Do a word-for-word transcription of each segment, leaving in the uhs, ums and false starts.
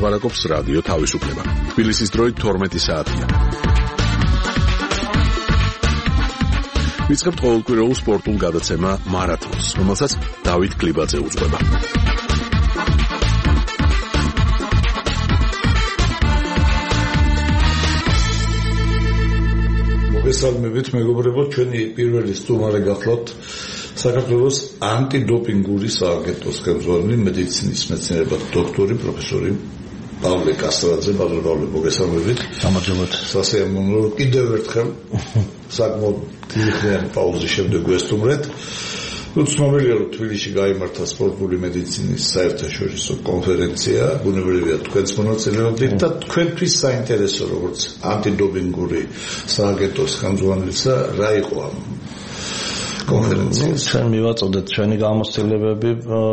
ლაპარაკობს რადიო თავისუფლება. თბილისის დროით თორმეტი საათია. ვიწყებთ ყოველკვირეულ სპორტულ გადაცემა მარათონს, რომელსაც დავით კლიბაძე უძღვება. მოგესალმებით მეგობრებო, ჩვენი პირველი სტუმარი გახლავთ საქართველოს ანტიდოპინგური სააგენტოს ხელმძღვანელი მედიცინის მეცნიერებათა დოქტორი პროფესორი პავლე კასტრაძე. ბაზრობალე მოგესალმებით. გამარჯობათ. სასიამოვნო კიდევ ერთხელ საკმაოდ დიდხანიანი პაუზის შემდეგ გვესტუმრეთ. უცნობია რომ თბილისში გაიმართა სპორტული მედიცინის საერთაშორისო კონფერენცია, ბუნებრივია თქვენს მონაწილეობით და თქვენთვის საინტერესო როგორც ანტიდოპინგური სააგენტოს ხელმძღვანელისა რა იყო ამ კონფერენციის? ჩვენ მივაწოდეთ ჩვენი გამოცდილებები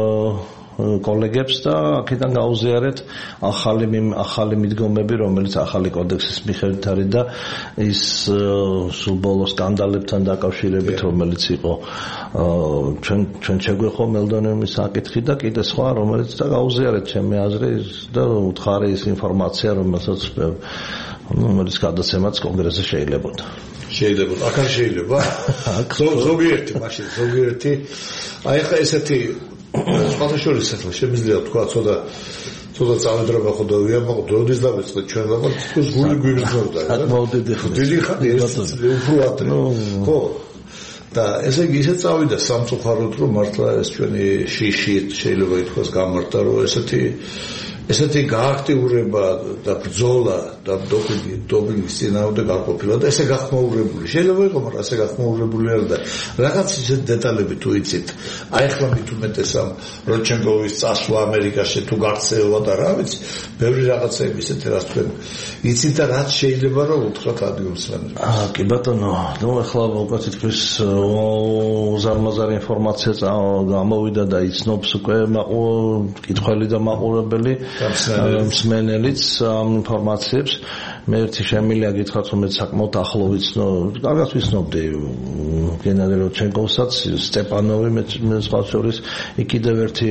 კოლეგებს და აქედან გაუზიარეთ ახალი ახალი მიდგომები, რომელიც ახალი კოდექსის მიხედვით არის და ის სულ ბოლო სკანდალებთან დაკავშირებით, რომელიც იყო ჩვენ ჩვენ შეგვეხო მელდონეუმის საკითხი და კიდე სხვა, რომელიც და გაუზიარეთ ჩემი აზრით და უთხარი ის ინფორმაცია, რომელსაც რომელიც გადაცემაც კონგრესზე შეიძლებოდა. შეიძლება, აქ არ შეიძლება. ზოგიერთი, მაშინ ზოგიერთი. აი ხა ესეთი სხვადასხვა ახლა შემიძლია თქვა ცოტა ცოტა წავედრობა ხო და ვიამაყო დროდის დავიწყეთ ჩვენ და თქოს გული გვიგრძნობდა რა. მოვდიდი ხო. დიდი ხანი ეს უფრო ადრე. ხო. და ესე იგი ისე წავიდა სამწუხაროდ რომ მართლა ეს ჩვენი შიში შეიძლება ითქვას გამართა რომ ესეთი ესეთი გააქტიურება და ბრძოლა და დოპინგი დოპინგის წინააღმდეგ არ ყოფილა და ესე გახმაურებული შეიძლება იყო, მაგრამ ასე გახმაურებული არ და რაღაც ისეთ დეტალები თუ იცით. აი ახლა მით უმეტეს ამ როჩენკოვის წასვლა ამერიკაში თუ გაქცევა და რა ვიცი, ბევრი რაღაცები ისეთი რაც თქვენ იცით და რაც შეიძლება რომ უთხრათ ადგილსმენელს. აა კი ბატონო, ნუ ახლა უკვე თითქმის უზარმაზარი ინფორმაცია გამოვიდა და იცნობს უკვე კითხველი და მაყურებელი მსმენელიც ამ ინფორმაციებს. მე ერთი შემიძლია გითხრათ რომ მე საკმაოდ ახლო ვიცნო, კარგად ვიცნობდი გენადი როჩენკოვსაც, სტეპანოვი მე სხვა შორის იქ კიდევ ერთი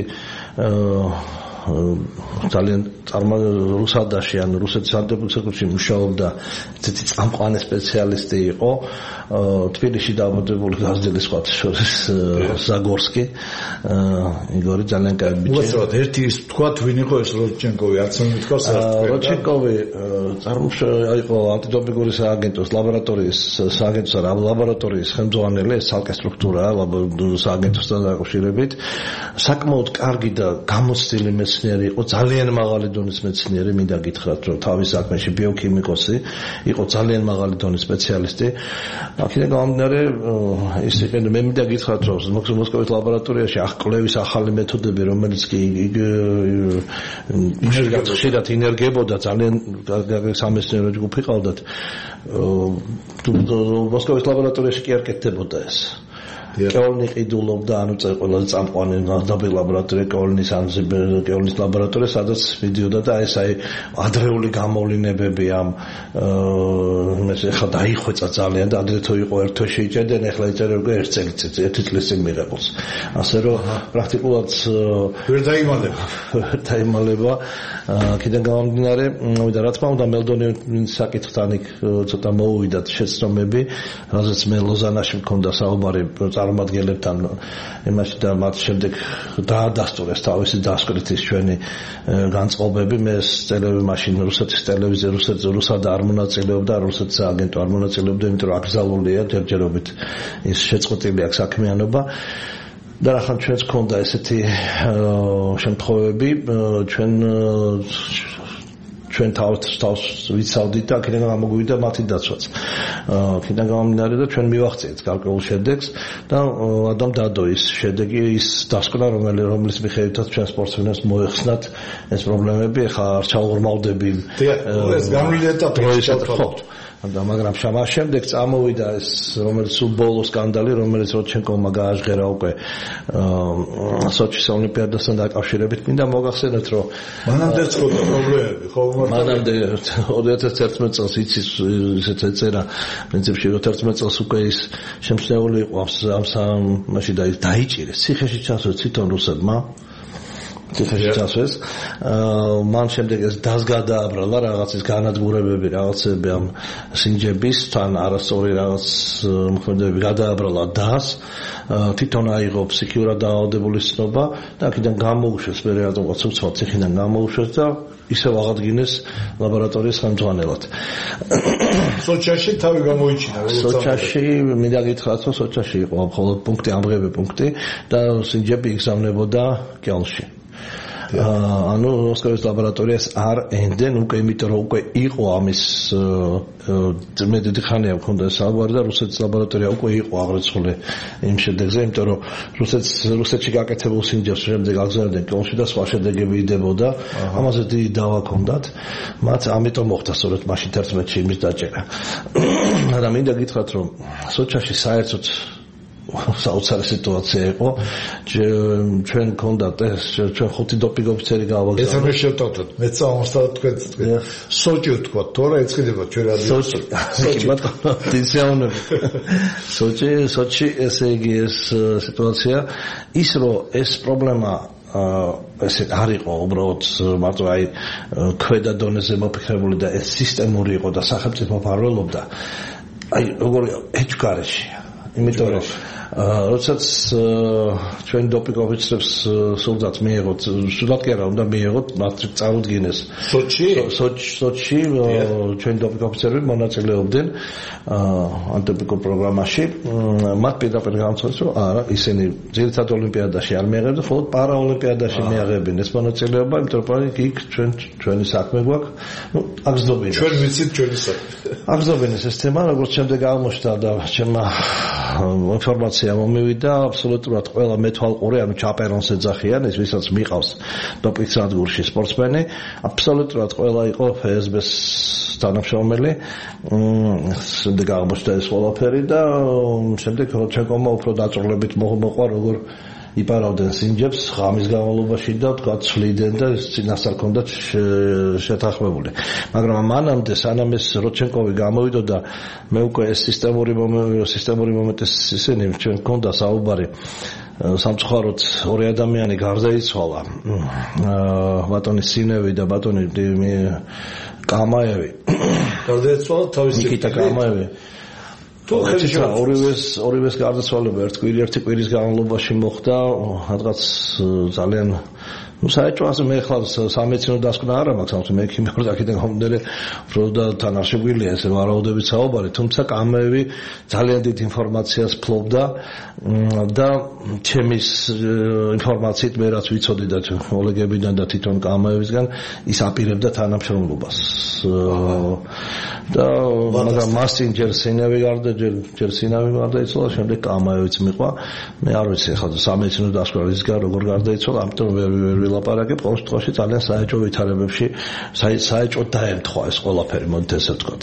ძალიან რუსადაში ან რუსეთის ანტიდოპინგში მუშაობდა ესეთი წამყვანი სპეციალისტი იყო თბილისში დაბრუნებული გაზრდილი სხვა შორის ზაგორსკი იგორი ძალიან კაი ბიჭი. უბრალოდ ერთი ის თქვათ ვინ იყო ეს როჩენკოვი, არც არ მითქოს რა. როჩენკოვი წარმოშობა იყო ანტიდოპინგური სააგენტოს ლაბორატორიის სააგენტოს რა ლაბორატორიის ხელმძღვანელი, ეს ცალკე სტრუქტურაა სააგენტოსთან დაკავშირებით. საკმაოდ კარგი და გამოცდილი მეცნიერი იყო, ძალიან მაღალი დონის მეცნიერი, მინდა გითხრათ რომ თავის საქმეში ბიოქიმიკოსი იყო, ძალიან მაღალი დონის სპეციალისტი. აქედან გამომდინარე ის იყენდა, მე მინდა გითხრათ რომ მოსკოვის ლაბორატორიაში აღკვლევის ახალი მეთოდები, რომელიც კი ხშირად ინერგებოდა, ძალიან სამეცნიერო ჯგუფი ყავდათ. მოსკოვის ლაბორატორიაში კი არ კეთდებოდა ეს. კეოლნი ყიდულობდა, ანუ ყველაზე წამყვანი ნამდვილი ლაბორატორია კეოლნის კეოლნის ლაბორატორია, სადაც მიდიოდა და ეს აი ადრეული გამოვლინებები ამ ეს ახლა დაიხვეწა ძალიან და ადრე თუ იყო ერთ თვეში იჭერდნენ, ახლა იჭერენ უკვე ერთ წელიწადს, ერთი წლის წინ მიღებულს. ასე რომ პრაქტიკულად ვერ დაიმალება. ვერ დაიმალება. აქედან გამომდინარე, და რა თქმა უნდა მელდონეუმის საკითხთან იქ ცოტა მოუვიდათ შეცდომები, რაზეც მე ლოზანაში მქონდა საუბარი წარმომადგენლებთან იმაში და მათ შემდეგ დაადასტურეს თავისი დასკვნითის ჩვენი განწყობები. მე ეს წელები მაშინ რუსეთის ტელევიზია რუსეთს რუსად არ მონაწილეობდა, რუსეთის აგენტო არ მონაწილეობდა, იმიტომ რომ აკრძალულია ჯერჯერობით ის შეწყვეტილი აქვს საქმიანობა. და ახლა ჩვენს ქონდა ესეთი შემთხვევები, ჩვენ ჩვენ თავს თავს ვიცავდით და აქედან გამოგვივიდა მათი დაცვაც. აქედან გამომდინარე და ჩვენ მივახციეთ გარკვეულ შედეგს და ადამ დადო ის შედეგი, ის დასკვნა, რომელიც მიხედვითაც ჩვენ სპორტსმენებს მოეხსნათ ეს პრობლემები, ახლა არ ჩაუღრმავდები. ეს განვლილი ეტაპი ჩავთვალოთ. და მაგრამ შამას შემდეგ წამოვიდა ეს რომელიც სულ ბოლო სკანდალი, რომელიც როჩენკოვმა გააჟღერა უკვე სოჩის ოლიმპიადასთან დაკავშირებით. მინდა მოგახსენოთ, რომ მანამდე ცოტა პრობლემები ხო მანამდე ორი ათას ერთმეტ წელს იცის ისეთ ეწერა პრინციპში ორი ათას ერთმეტ წელს უკვე ის შემჩნეული იყო ამ სამში და დაიჭირეს ციხეში ჩასვლა თვითონ რუსებმა ციფრში წასვეს. მან შემდეგ ეს დას გადააბრალა რაღაცის განადგურებები, რაღაცები ამ სინჯების თან არასწორი რაღაც მოქმედებები გადააბრალა დას. თვითონ აიღო ფსიქიურად დაავადებული ცნობა და აქედან გამოუშვეს, მე რატომღაც უცბად ციხიდან გამოუშვეს და ისევ აღადგინეს ლაბორატორიის ხელმძღვანელად. სოჩაში თავი გამოიჩინა, როგორც სოჩაში მინდა გითხრათ, რომ სოჩაში იყო მხოლოდ პუნქტი, ამღები პუნქტი და სინჯები იგზავნებოდა კელნში. ანუ მოსკოვის ლაბორატორიას არ ენდენ უკვე, იმიტომ რომ უკვე იყო ამის მე დიდი ხანია მქონდა საუბარი და რუსეთის ლაბორატორია უკვე იყო აღრიცხული იმ შედეგზე, იმიტომ რომ რუსეთს რუსეთში გაკეთებულ სინჯებს შემდეგ აგზავნებდნენ კელნში და სხვა შედეგები იდებოდა. ამაზე დიდი დავა ჰქონდათ. მათ ამიტომ მოხდა სწორედ მაშინ თერთმეტში იმის დაჭერა. და მინდა გითხრათ, რომ სოჩაში საერთოდ საოცარი სიტუაცია იყო. ჩვენ გქონდათ ეს ჩვენ ხუთი დოპინგ ოფიცერი გავაგზავნეთ. ეს ამის შევტოვოთ. მე წამოსთავთ თქვენ თქვენ. სოჭი ვთქვა, თორე ეცქიდება ჩვენ რადიო. სოჭი. სოჭი ბატონო, დისეონები. სოჭი, სოჭი ესე იგი ეს სიტუაცია ის რომ ეს პრობლემა ესე არ იყო უბრალოდ მარტო აი ქვედა დონეზე მოფიქრებული და ეს სისტემური იყო და სახელმწიფო მფარველობდა. აი როგორი ეჭვგარეშია. იმიტომ რომ როდესაც ჩვენ დოპინგ ოფიცერებს სულაც მიიღოთ, სულაც კი არა უნდა მიიღოთ, მათ წარუდგინეს სოჩი სოჩი ჩვენ დოპინგ ოფიცერები მონაწილეობდნენ ანტიდოპინგ პროგრამაში. მათ პირდაპირ განაცხადეს, რომ არა, ისინი ძირითად ოლიმპიადაში არ მიიღებდნენ, მხოლოდ პარაოლიმპიადაში მიაღებდნენ ეს მონაწილეობა, იმიტომ რომ იქ ჩვენ ჩვენი საქმე გვაქვს. ნუ აგზნობინეს. ჩვენ ვიცით ჩვენი საქმე. აგზნობინეს ეს თემა, როგორც შემდეგ აღმოჩნდა და ჩემმა ინფორმაცია მომივიდა, აბსოლუტურად ყველა მეთვალყური, ანუ ჩაპერონს ეძახიან, ეს ვისაც მიყავს დოპინგ სადგურში სპორტსმენი, აბსოლუტურად ყველა იყო ეფ ეს ბეს თანამშრომელი. შემდეგ აღმოჩნდა ეს ყველაფერი და შემდეგ როჩენკოვმა უფრო დაწვრილებით მოყვა, როგორ იპარავდნენ სინჯებს ღამის განმავლობაში და თქვა ცვლიდნენ და წინასწარ ჰქონდათ შეთანხმებული. მაგრამ მანამდე სანამ ეს როჩენკოვი გამოვიდოდა, მე უკვე ეს სისტემური სისტემური მომენტის ისინი ჩვენ ჰქონდა საუბარი სამწუხაროდ ორი ადამიანი გარდაიცვალა. ბატონი სინევი და ბატონი კამაევი. გარდაიცვალა თავის ნიკიტა კამაევი. თუმცა ორივეს ორივეს გარდაცვალება ერთ კვირი ერთი კვირის განმავლობაში მოხდა, რაღაც ძალიან ну საერთოდ ასე მე ხლა სამედიცინო დასკვნა არ მაქვს, ამიტომ მე კი მეორე აქედან გამომდინარე უფრო და თან არ შეგვიძლია ესე ვარაუდებით საუბარი, თუმცა კამეევი ძალიან დიდ ინფორმაციას ფლობდა და ჩემის ინფორმაციით მე რაც ვიცოდი და კოლეგებიდან და თვითონ კამეევისგან ის აპირებდა თანამშრომლობას და მაგრამ მასინ ჯერ სინევი გარდა ჯერ სინევი გარდაიცვალა, შემდეგ კამეევიც მიყვა. მე არ ვიცი ხა სამედიცინო დასკვნა რისგან როგორ გარდაიცვალა, ამიტომ ვერ ვერ ლაპარაკებ, ყოველ შემთხვევაში ძალიან საეჭვო ვითარებებში საეჭვო დაემთხვა ეს ყველაფერი, მოდით ესე ვთქვათ.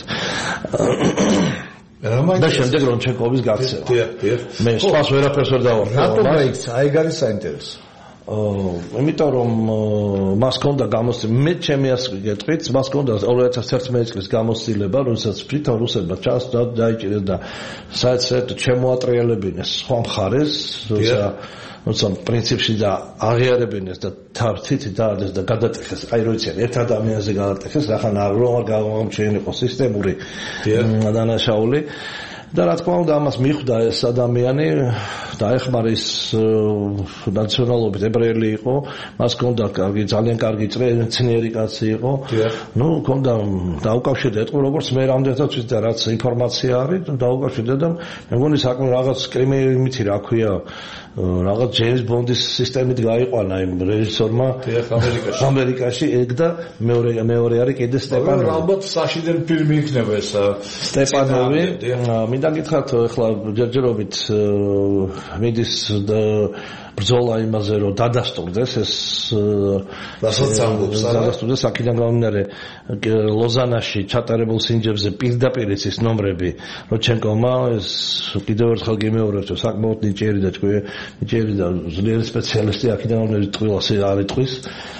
და შემდეგ რონჩენკოვის გაქცევა. მე სხვას ვერაფერს ვერ დავარ. რატომ გაიქცა? აი არის საინტერესო. იმიტომ რომ მას ჰქონდა გამოცდილება, მე ჩემი ასკი გეტყვით, მას ჰქონდა ორი ათას თერთმეტი წლის გამოცდილება, როდესაც თვითონ რუსებმა ჩასდა დაიჭირეს და საერთოდ შემოატრიალებინეს სხვა მხარეს, როცა როცა პრინციპში და აღიარებინეს და თვითი დაადეს და გადატეხეს, აი რო იციან, ერთ ადამიანზე გადატეხეს, რახან არ რომ არ გამომჩენილიყო სისტემური დანაშაული. და რა თქმა უნდა ამას მიხვდა ეს ადამიანი დაეხმარა ის ნაციონალობით ებრაელი იყო, მას ჰქონდა კარგი, ძალიან კარგი წრეწნიერი კაცი იყო. ნუ ჰქონდა დაუკავშირდა ეთყო როგორც მე რამდენადაც ვიცი და რაც ინფორმაცია არის, დაუკავშირდა და მე მგონი საკმაოდ რაღაც კრიმინალითი რა ქვია, რაღაც ჯეიმს ბონდის სისტემით გაიყვანა იმ რეჟისორმა ამერიკაში. ამერიკაში ეგ და მეორე მეორე არის კიდე სტეპანოვი. ალბათ საშიდენ ფილმი იქნება ეს სტეპანოვი. მინდა გითხრათ ახლა ჯერჯერობით მიდის ბრძოლა იმაზე რომ დადასტურდეს ეს რასაც ამბობს დადასტურდეს აქედან გამომდინარე ლოზანაში ჩატარებულ სინჯებზე პირდაპირ ის ნომრები როჩენკოვმა ეს კიდევ ერთხელ გიმეორებთ რომ საკმაოდ ნიჭიერი და ჭკვი ნიჭიერი და ძლიერი სპეციალისტი აქედან გამომდინარე ტყილას არ იტყვის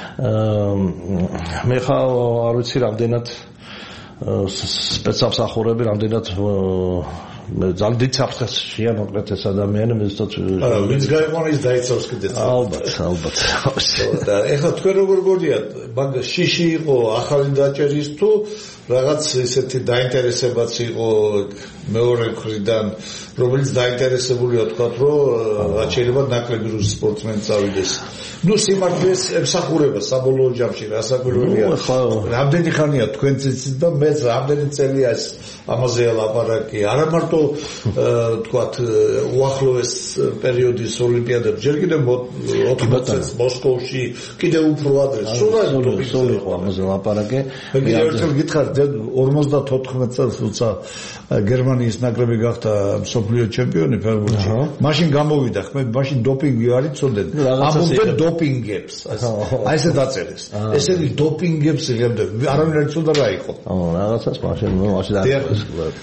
მე ხა არ ვიცი რამდენად სპეცსამსახურები რამდენად ძალიან დიდ საფრთხეს შეამოყრეთ ეს ადამიანი მე ზუსტად არა ვინც გაიყვანა ის დაიცავს კიდეც ალბათ ალბათ და ეხლა თქვენ როგორ გონიათ მაგ შიში იყო ახალი დაჭერის თუ რაღაც ესეთი დაინტერესებაც იყო მეორე მხრიდან რომელიც დაინტერესებულია თქვა რომ რაც შეიძლება ნაკლები რუსი სპორტსმენი წავიდეს ну სიმართლეს ემსახურება საბოლოო ჯამში რასაკვირველია რამდენი ხანია თქვენ ციცით და მეც რამდენი წელია ეს ამაზე ლაპარაკი არა მარტო თქვათ უახლოეს პერიოდის ოლიმპიადებს ჯერ კიდევ ოთხმოცი წელს მოსკოვში კიდევ უფრო ადრე სულ იყო ამაზე ლაპარაკი მე ერთხელ გითხარ ორმოცდათოთხმეტ წელს როცა გერმანიის ნაკრები გახდა მსოფლიო ჩემპიონი ფეხბურთში მაშინ გამოვიდა ხმე მაშინ დოპინგი არ იცოდნენ ამბობდნენ დოპინგებს აი ესე დაწერეს ესენი დოპინგებს იღებდა არავინ არ იცოდა რა იყო ო რაღაცას მაშინ მაშინ დაწერეს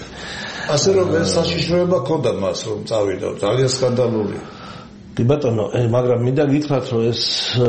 ასე რომ ეს საშიშროება ქონდა მას რომ წავიდა ძალიან სკანდალურია კი ბატონო, მაგრამ მინდა გითხრათ, რომ ეს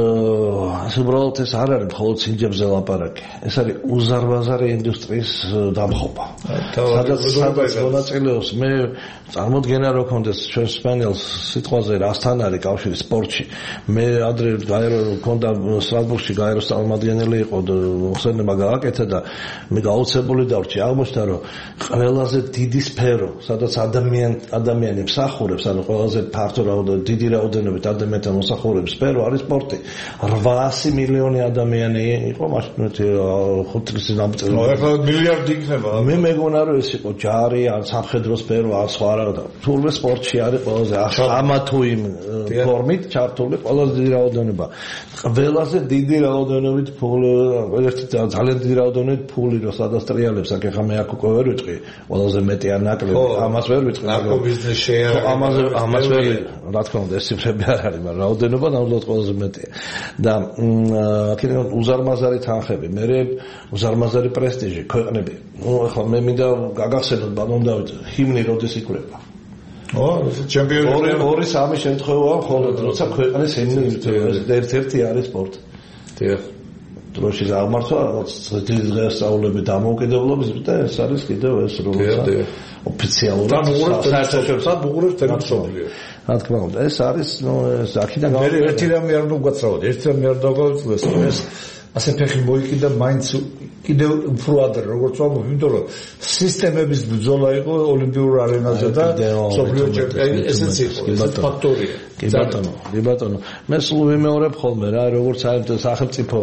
ასე უბრალოდ ეს არ არის მხოლოდ სინჯებზე ლაპარაკი. ეს არის უზარმაზარი ინდუსტრიის დამხობა. სადაც სადაც მონაწილეობს მე წარმოდგენა რო კონდეს ჩვენ სპანელს სიტყვაზე რასთან არის კავშირი სპორტში. მე ადრე გაერო კონდა სტრასბურგში გაეროს წარმომადგენელი იყო ხსენება გააკეთა და მე გაუცებული დავრჩი. აღმოჩნდა რომ ყველაზე დიდი სფერო, სადაც ადამიანი ადამიანი მსახურებს, ანუ ყველაზე ფართო რაოდენობით დიდი რაოდენობით ადამიანთა მოსახურების სფერო არის სპორტი. რვაასი მილიონი ადამიანი იყო მაშინ ხუთი წლის დამწყები. ნუ ახლა მილიარდი იქნება. მე მეგონა რომ ეს იყო ჯარი, ან სამხედრო სფერო, ან სხვა რა და თურმე სპორტში არის ყველაზე ამა თუ იმ ფორმით ჩართული ყველაზე დიდი რაოდენობა. ყველაზე დიდი რაოდენობით ფული, ერთი ძალიან დიდი რაოდენობით ფული რო სადასტრიალებს, აქ ახლა მე აქ უკვე ვერ ვიტყვი, ყველაზე მეტი ან ნაკლები, ამას ვერ ვიტყვი. აკო ბიზნეს შეერა. ამაზე ამას ვერ რა თქმა უნდა ეს ციფრები არ არის, მაგრამ რაოდენობა ნამდვილად ყველაზე მეტია. და აქედან უზარმაზარი თანხები, მე უზარმაზარი პრესტიჟი ქვეყნები. ნუ ახლა მე მინდა გაგახსენოთ ბატონ დავით, ჰიმნი როდის იკვრება? ო, ჩემპიონი ორი ორი სამი შემთხვევაა მხოლოდ, როცა ქვეყნის ჰიმნი ერთ-ერთი არის სპორტი. დიახ. დროში გამართვა რაღაც დღესასწაულები დამოუკიდებლობის და ეს არის კიდევ ეს როცა ოფიციალურად საერთაშორისო უღურებს თემსობლიო. რა თქმა უნდა, ეს არის ნუ ეს აქედან მე ერთი რამე არ უნდა გვაცრავოთ, ერთი რამე არ დავგავიწყდეს, ეს ასე ფეხი მოიკიდა მაინც კიდევ უფრო ადრე, როგორც ვამბობ, იმიტომ რომ სისტემების ბრძოლა იყო ოლიმპიურ არენაზე და მსოფლიო ჩემპიონატი, ესეც იყო, ეს ფაქტორია. კი ბატონო, კი ბატონო. მე სულ ვიმეორებ ხოლმე რა, როგორც სახელმწიფო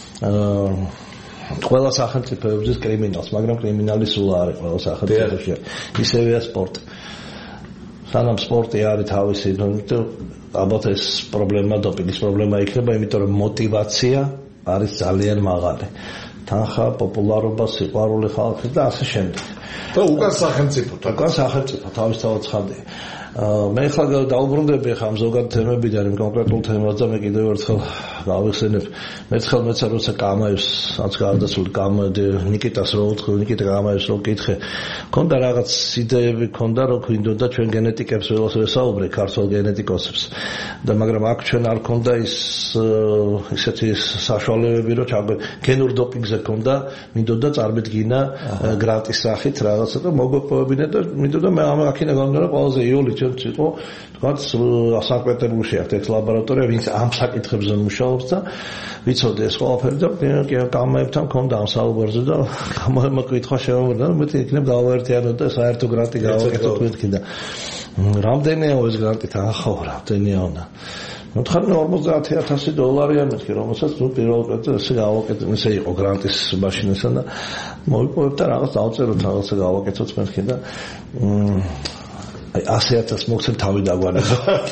აა ყველა სახელმწიფოების კრიმინალს, მაგრამ კრიმინალი სულ არის ყველა სახელმწიფოში. ისევეა სპორტი. სანამ სპორტი არის თავისი, ალბათ ეს პრობლემა, დოპინგის პრობლემა იქნება, იმიტომ რომ мотиваცია არის ძალიან მაღალი. თანხა, პოპულარობა, სიყვარული ხალხის და ასე შემდეგ. და უკან სახელმწიფო, უკან სახელმწიფო თავისთავად ხადია. მე ხა დაუბრუნდები ხამ ზოგადად თემებიდან იმ კონკრეტულ თემას და მე კიდევ ერთხელ გავიხსენებ მეცხელ მეცა როცა კამაევს რაც გარდაცვლილი კამაევ ნიკიტას რო უთხრა ნიკიტა კამაევს რო კითხე ქონდა რაღაც იდეები ქონდა რომ გვინდოდა ჩვენ გენეტიკებს ველოს ვესაუბრე ქართულ გენეტიკოსებს და მაგრამ აქ ჩვენ არ ქონდა ის ისეთი საშუალებები რომ ჩაგვე გენურ დოპინგზე ქონდა მინდოდა წარმოდგინა გრანტის სახით რაღაცა და მოგვეპოვებინა და მინდოდა მე ამ აქინა გამომდინარე ყველაზე იოლი იყო თქვათ სანქტ-პეტერბურგში აქვს ეს ლაბორატორია ვინც ამ საკითხებზე მუშაობს და ვიცოდი ეს ყველაფერი და კამაებთან მქონდა ამ საუბარზე და კამაებმა კითხვა შემოვიდა და მეტი იქნებ დავაერთიანოთ და საერთო გრანტი გავაკეთოთ მეთქი და რამდენია ეს გრანტი თანხაო რამდენია უნდა ну თხარნე ორმოცდაათი ათასი დოლარია მეთქი რომელსაც ნუ პირველ პროექტზე ესე გავაკეთე ესე იყო გრანტის მაშინასა და მოვიპოვებ და რაღაც დავწეროთ რაღაცა გავაკეთოთ მეთქი და აი ასი ათას მოხსენ თავი დაგვანებო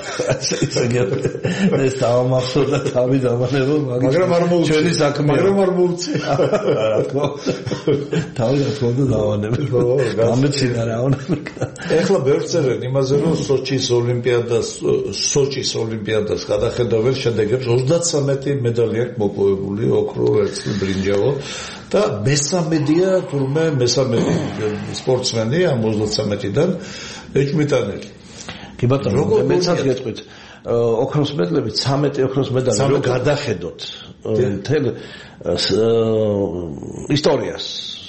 ეს დავამახსოვდა თავი დავანებო მაგრამ არ მოუწე ჩვენი საქმე მაგრამ არ მოუწე რა თქმა თავი რა თქმა უნდა დავანებო გამეცინდა რა უნდა ეხლა ბევრს წერენ იმაზე რომ სოჩის ოლიმპიადას სოჩის ოლიმპიადას გადახედავენ შედეგებს ოცდათსამეტი მედალი აქვს მოპოვებული ოქრო ვერცხლი ბრინჯაო და მესამედია თურმე მესამედი სპორტსმენი ამ ოცდათსამეტიდან ეჭვმიტანელი. კი ბატონო, მეცაც გეტყვით. ოქროს მედლები, ცამეტი ოქროს მედალი რო გადახედოთ მთელ ისტორიას,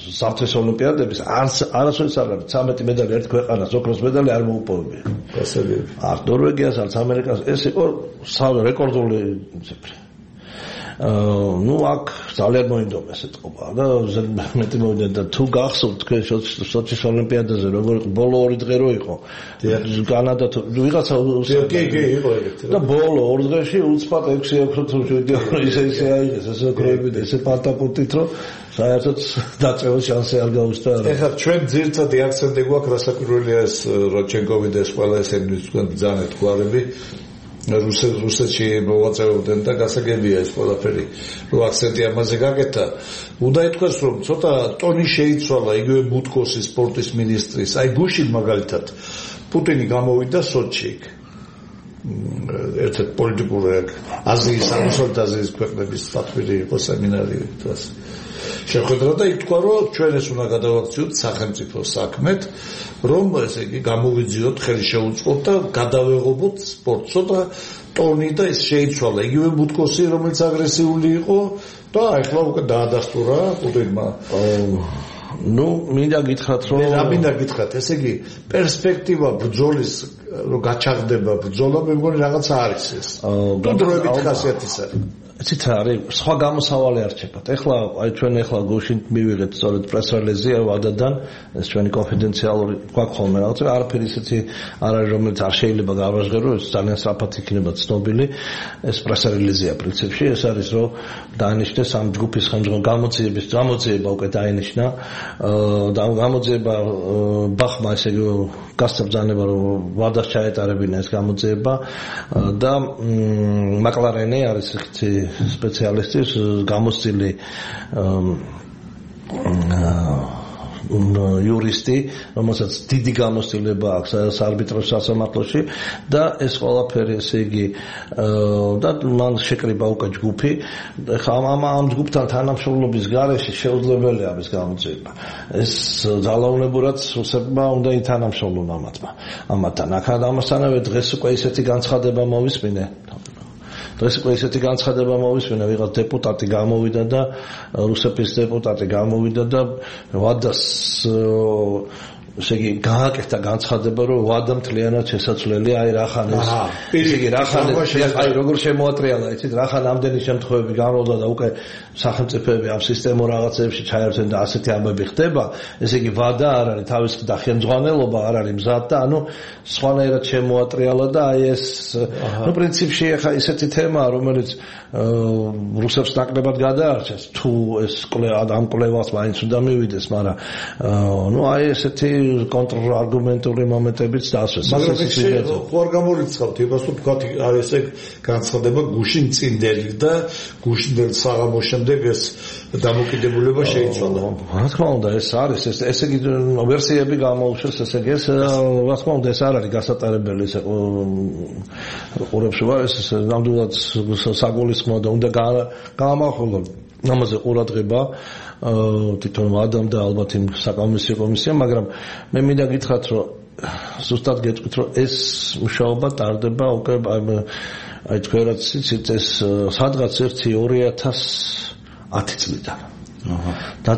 საფრთხის ოლიმპიადების არც არასოდეს არ არის ცამეტი медали ერთ ქვეყანას ოქროს медали არ მოუპოვებია. გასაგები. არც ნორვეგიას, არც ამერიკას ეს იყო რეკორდული ციფრი. აა ნუ აქ ძალიან მოინდომა ეს ეთყობა და მეტი მოვიდა და თუ გახსოვთ თქვენ სოჩის ოლიმპიადაზე როგორ ბოლო ორი დღე რო იყო კანადა თუ ვიღაცა კი კი იყო ეგეთი და ბოლო ორ დღეში უცბად ექვსი ოქროს ვიდეო ისე ისე აიღეს ესე კრები და ესე პატაპუტით რომ საერთოდ დაწევის შანსი არ გაუსთა არა ეხლა ჩვენ ძირითადი აქცენტი გვაქვს რასაკვირველია ეს როჩენკოვი და ეს ყველა ესენი თქვენ ბრძანა თქვარები რუსეთ რუსეთში მოვაწეობდნენ და გასაგებია ეს ყველაფერი რომ აქცენტი ამაზე გაკეთა უნდა ითქვას რომ ცოტა ტონი შეიცვალა იგივე ბუტკოსის სპორტის მინისტრის აი გუშინ მაგალითად პუტინი გამოვიდა სოჩში ერთ-ერთ პოლიტიკურ აზიის აღმოსავლეთ აზიის ქვეყნების სტატვირი იყო სემინარი თავს შეხვედრა და ითქვა რომ ჩვენ ეს უნდა გადავაქციოთ სახელმწიფო საქმეთ რომ ესე იგი გამოვიძიოთ ხელი შეუწყოთ და გადავეღობოთ სპორტს და ტონი და ეს შეიცვალა იგივე ბუტკოსი რომელიც აგრესიული იყო და ახლა უკვე დაადასტურა პუტინმა ნუ მინდა გითხრათ რომ რა მინდა გითხრათ ესე იგი პერსპექტივა ბრძოლის რომ გაჩაღდება ბრძოლა მე მგონი რაღაცა არის ეს თუ დროებით ხასიათის არის იცით რა არის სხვა გამოსავალი არ რჩებათ ეხლა აი ჩვენ ეხლა გუშინ მივიღეთ სწორედ პრესრელიზი ვადადან ეს ჩვენი კონფიდენციალური გვაქვს ხოლმე რაღაცა არაფერი ისეთი არ არის რომელიც არ შეიძლება გავაჟღერო ეს ძალიან სწრაფად იქნება ცნობილი ეს პრესრელიზია პრინციპში ეს არის რომ დაინიშნეს ამ ჯგუფის ხელმძღვანელ გამოძიების გამოძიება უკვე დაინიშნა და გამოძიება ბახმა ესე იგი გასაბრძანება რომ ვადას ჩაეტარებინა ეს გამოძიება და მაკლარენი არის ერთი სპეციალისტი გამოცდილი იურისტი, რომელსაც დიდი გამოცდილება აქვს საარბიტროს სასამართლოში და ეს ყველაფერი ესე იგი და მან შეკრიბა უკვე ჯგუფი. ხა ამ ამ ჯგუფთან თანამშრომლობის გარეშე შეუძლებელია ამის გამოძიება. ეს ძალაუნებურად რუსებმა უნდა ითანამშრომლონ ამათმა. ამათთან. აქ ამასთანავე დღეს უკვე ისეთი განცხადება მოვისმინე. დღეს უკვე ისეთი განცხადება მოვისმინე, ვიღაც დეპუტატი გამოვიდა და რუსეთის დეპუტატი გამოვიდა და ვადას ესე იგი გააკეთა განცხადება, რომ ვადა მთლიანად შესაძლებელია, აი რახან ეს ესე იგი რახან აი როგორ შემოატრიალა, იცით, რახან ამდენი შემთხვევები გამოვიდა და უკვე სახელმწიფოები ამ სისტემურ რაღაცებში ჩაერთვენ და ასეთი ამბები ხდება, ესე იგი ვადა არ არის თავის და ხელმძღვანელობა არ არის მზად და ანუ სხვანაირად შემოატრიალა და აი ეს ნუ პრინციპში ახლა ისეთი თემაა, რომელიც რუსებს ნაკლებად გადაარჩეს, თუ ეს ამ კვლევას მაინც უნდა მივიდეს, მაგრამ ნუ აი ესეთი კონტრარგუმენტული მომენტებიც დაასვეს. მაგრამ ეს ხო არ გამორიცხავთ იმას, რომ თქვათ არის ეს განცხადება გუშინ წინდელი და გუშინდელ საღამოს შემდეგ ეს დამოკიდებულება შეიცვალა. რა თქმა უნდა ეს არის, ეს ესე იგი ვერსიები გამოუშვეს, ესე იგი ეს რა თქმა უნდა ეს არ არის გასატარებელი ეს ყურებს ვარ ეს ნამდვილად საგულისხმო და უნდა გაამახვილონ ამაზე ყურადღება თვითონ ვადამ და ალბათ იმ საკომისიო კომისიამ, მაგრამ მე მინდა გითხრათ, რომ ზუსტად გეტყვით, რომ ეს მუშაობა ტარდება უკვე აი თქვენ რაც იცით ეს სადღაც ერთი ორი ათას ათი წლიდან. აჰა.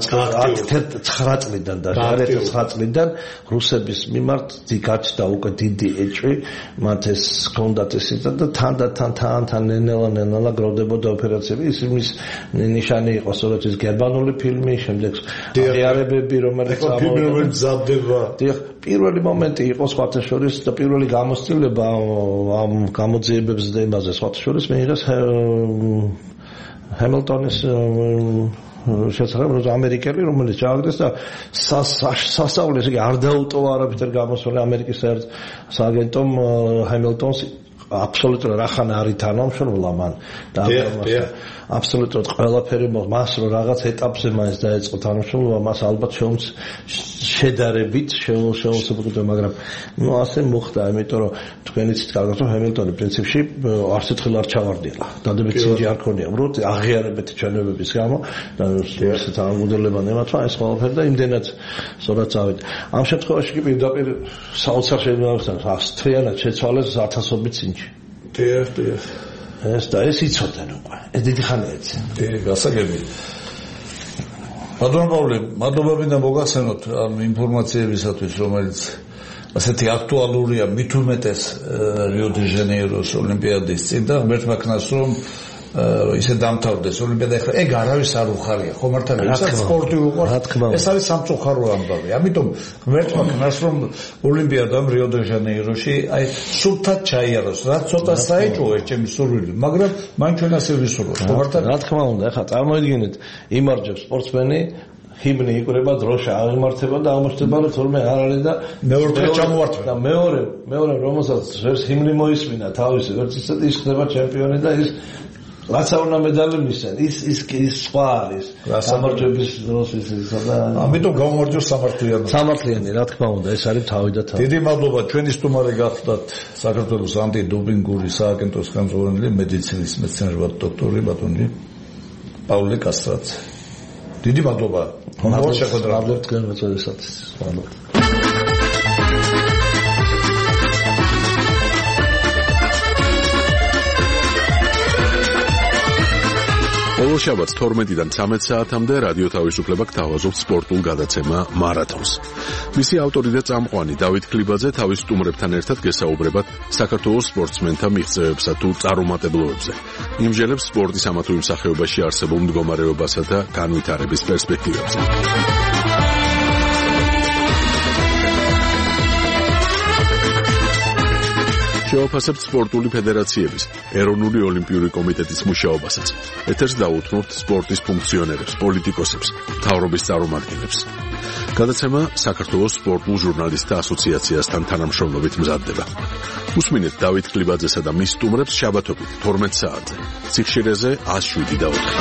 ცხრა წლიდან და ცხრა წლიდან რუსების მიმართ გაჩნდა უკვე დიდი ეჭვი, მათ ეს ჰქონდათ ეს და თანდათან თან ნელა ნელა გროვდებოდა ოპერაციები. ის იმის ნიშანი იყო სწორედ ეს გერმანული ფილმი, შემდეგ აღიარებები, რომელიც ამოვიდა. პირველი მომენტი იყო სხვათა შორის და პირველი გამოცდილება ამ გამოძიებებს და იმაზე სხვათა შორის მიიღეს ჰემილტონის შესაძლოა ამერიკელი რომელიც ჩააგდეს და სასწაულს იგი არ დაუტოვა არაფერ გამოსული ამერიკის სააგენტომ ჰემილტონს აბსოლუტურად რახან არის თანამშრომლა მან და აბსოლუტურად ყველაფერი მას რო რაღაც ეტაპზე მას დაეწყო თანამშრომლობა მას ალბათ შეუმს შედარებით შეუსაბუთო მაგრამ ნუ ასე მოხდა იმიტომ რომ თქვენ იცით კარგად რომ ჰემილტონი პრინციპში არც ერთხელ არ ჩავარდილა დადებითი სინჯი არ ქონია უბრალოდ აღიარებითი ჩვენებების გამო და ისეთ აღმოჩნდება ნემათვა ეს ყველაფერი და იმდენად სწორად წავიდა ამ შემთხვევაში კი პირდაპირ საოცარ შეიძლება თრიანად შეცვალეს ათასობით სინჯი დიახ დიახ ეს და ეს იცოდნენ უკვე ეს დიდი ხანია ეს დიდი გასაგები ბატონო პავლე, მადლობა მინდა მოგახსენოთ ამ ინფორმაციებისათვის, რომელიც ასეთი აქტუალურია მით უმეტეს რიო-დე-ჟანეიროს ოლიმპიადის წინ და ღმერთმა ქნას რომ ისე დამთავრდეს ოლიმპიადა. ეხლა ეგ არავის არ უხარია, ხომ მართლა ვისაც სპორტი უყვარს, ეს არის სამწუხარო ამბავი. ამიტომ ღმერთმა ქნას რომ ოლიმპიადამ რიო-დე-ჟანეიროში აი სულთად ჩაიაროს, რაც ცოტა საეჭვოა ეს ჩემი სურვილი, მაგრამ მან ჩვენ ასე ვისურვოთ. ხომ მართლა? რა თქმა უნდა, ეხლა წარმოიდგინეთ, იმარჯვებს სპორტსმენი ჰიმნი იკვრება დროშა აღიმართება და აღმოჩნდება რომ თორმე არ არის და მეორე დღეს ჩამოვართვენ და მეორე მეორე რომელსაც ვერც ჰიმნი მოისმინა თავისი ვერც ისე ის ხდება ჩემპიონი და ის რაცა უნდა მედალი მისცენ ის ის ის სხვა არის სამართლების დროს ის და ამიტომ გამომარჯოს სამართლიანი სამართლიანი რა თქმა უნდა ეს არის თავი და თავი. დიდი მადლობა ჩვენი სტუმარი გახლდათ საქართველოს ანტიდოპინგური სააგენტოს ხელმძღვანელი მედიცინის მეცნიერებათა დოქტორი ბატონი პავლე კასტრაძე. დიდი მადლობა. მადლობა შეხვედრა. მადლობა თქვენ მოწოდესად. მადლობა. ყოველ შაბათს თორმეტიდან ცამეტ საათამდე რადიო თავისუფლება გთავაზობს სპორტულ გადაცემა მარათონს. მისი ავტორი და წამყვანი დავით ქლიბაძე თავის სტუმრებთან ერთად გესაუბრებათ საქართველოს სპორტსმენთა მიღწევებსა თუ წარუმატებლობებზე. იმჟელებს სპორტის ამა თუ იმ სახეობაში არსებულ მდგომარეობასა და განვითარების პერსპექტივებზე. შევაფასებთ სპორტული ფედერაციების, ეროვნული ოლიმპიური კომიტეტის მუშაობასაც. ეთერს დაუთმობთ სპორტის ფუნქციონერებს, პოლიტიკოსებს, მთავრობის წარმომადგენლებს. გადაცემა საქართველოს სპორტულ ჟურნალისტთა ასოციაციასთან თანამშრომლობით მზადდება. უსმინეთ დავით ქლიბაძესა და მის სტუმრებს შაბათობით თორმეტ საათზე. ციხშირეზე ას შვიდი და ოთხი.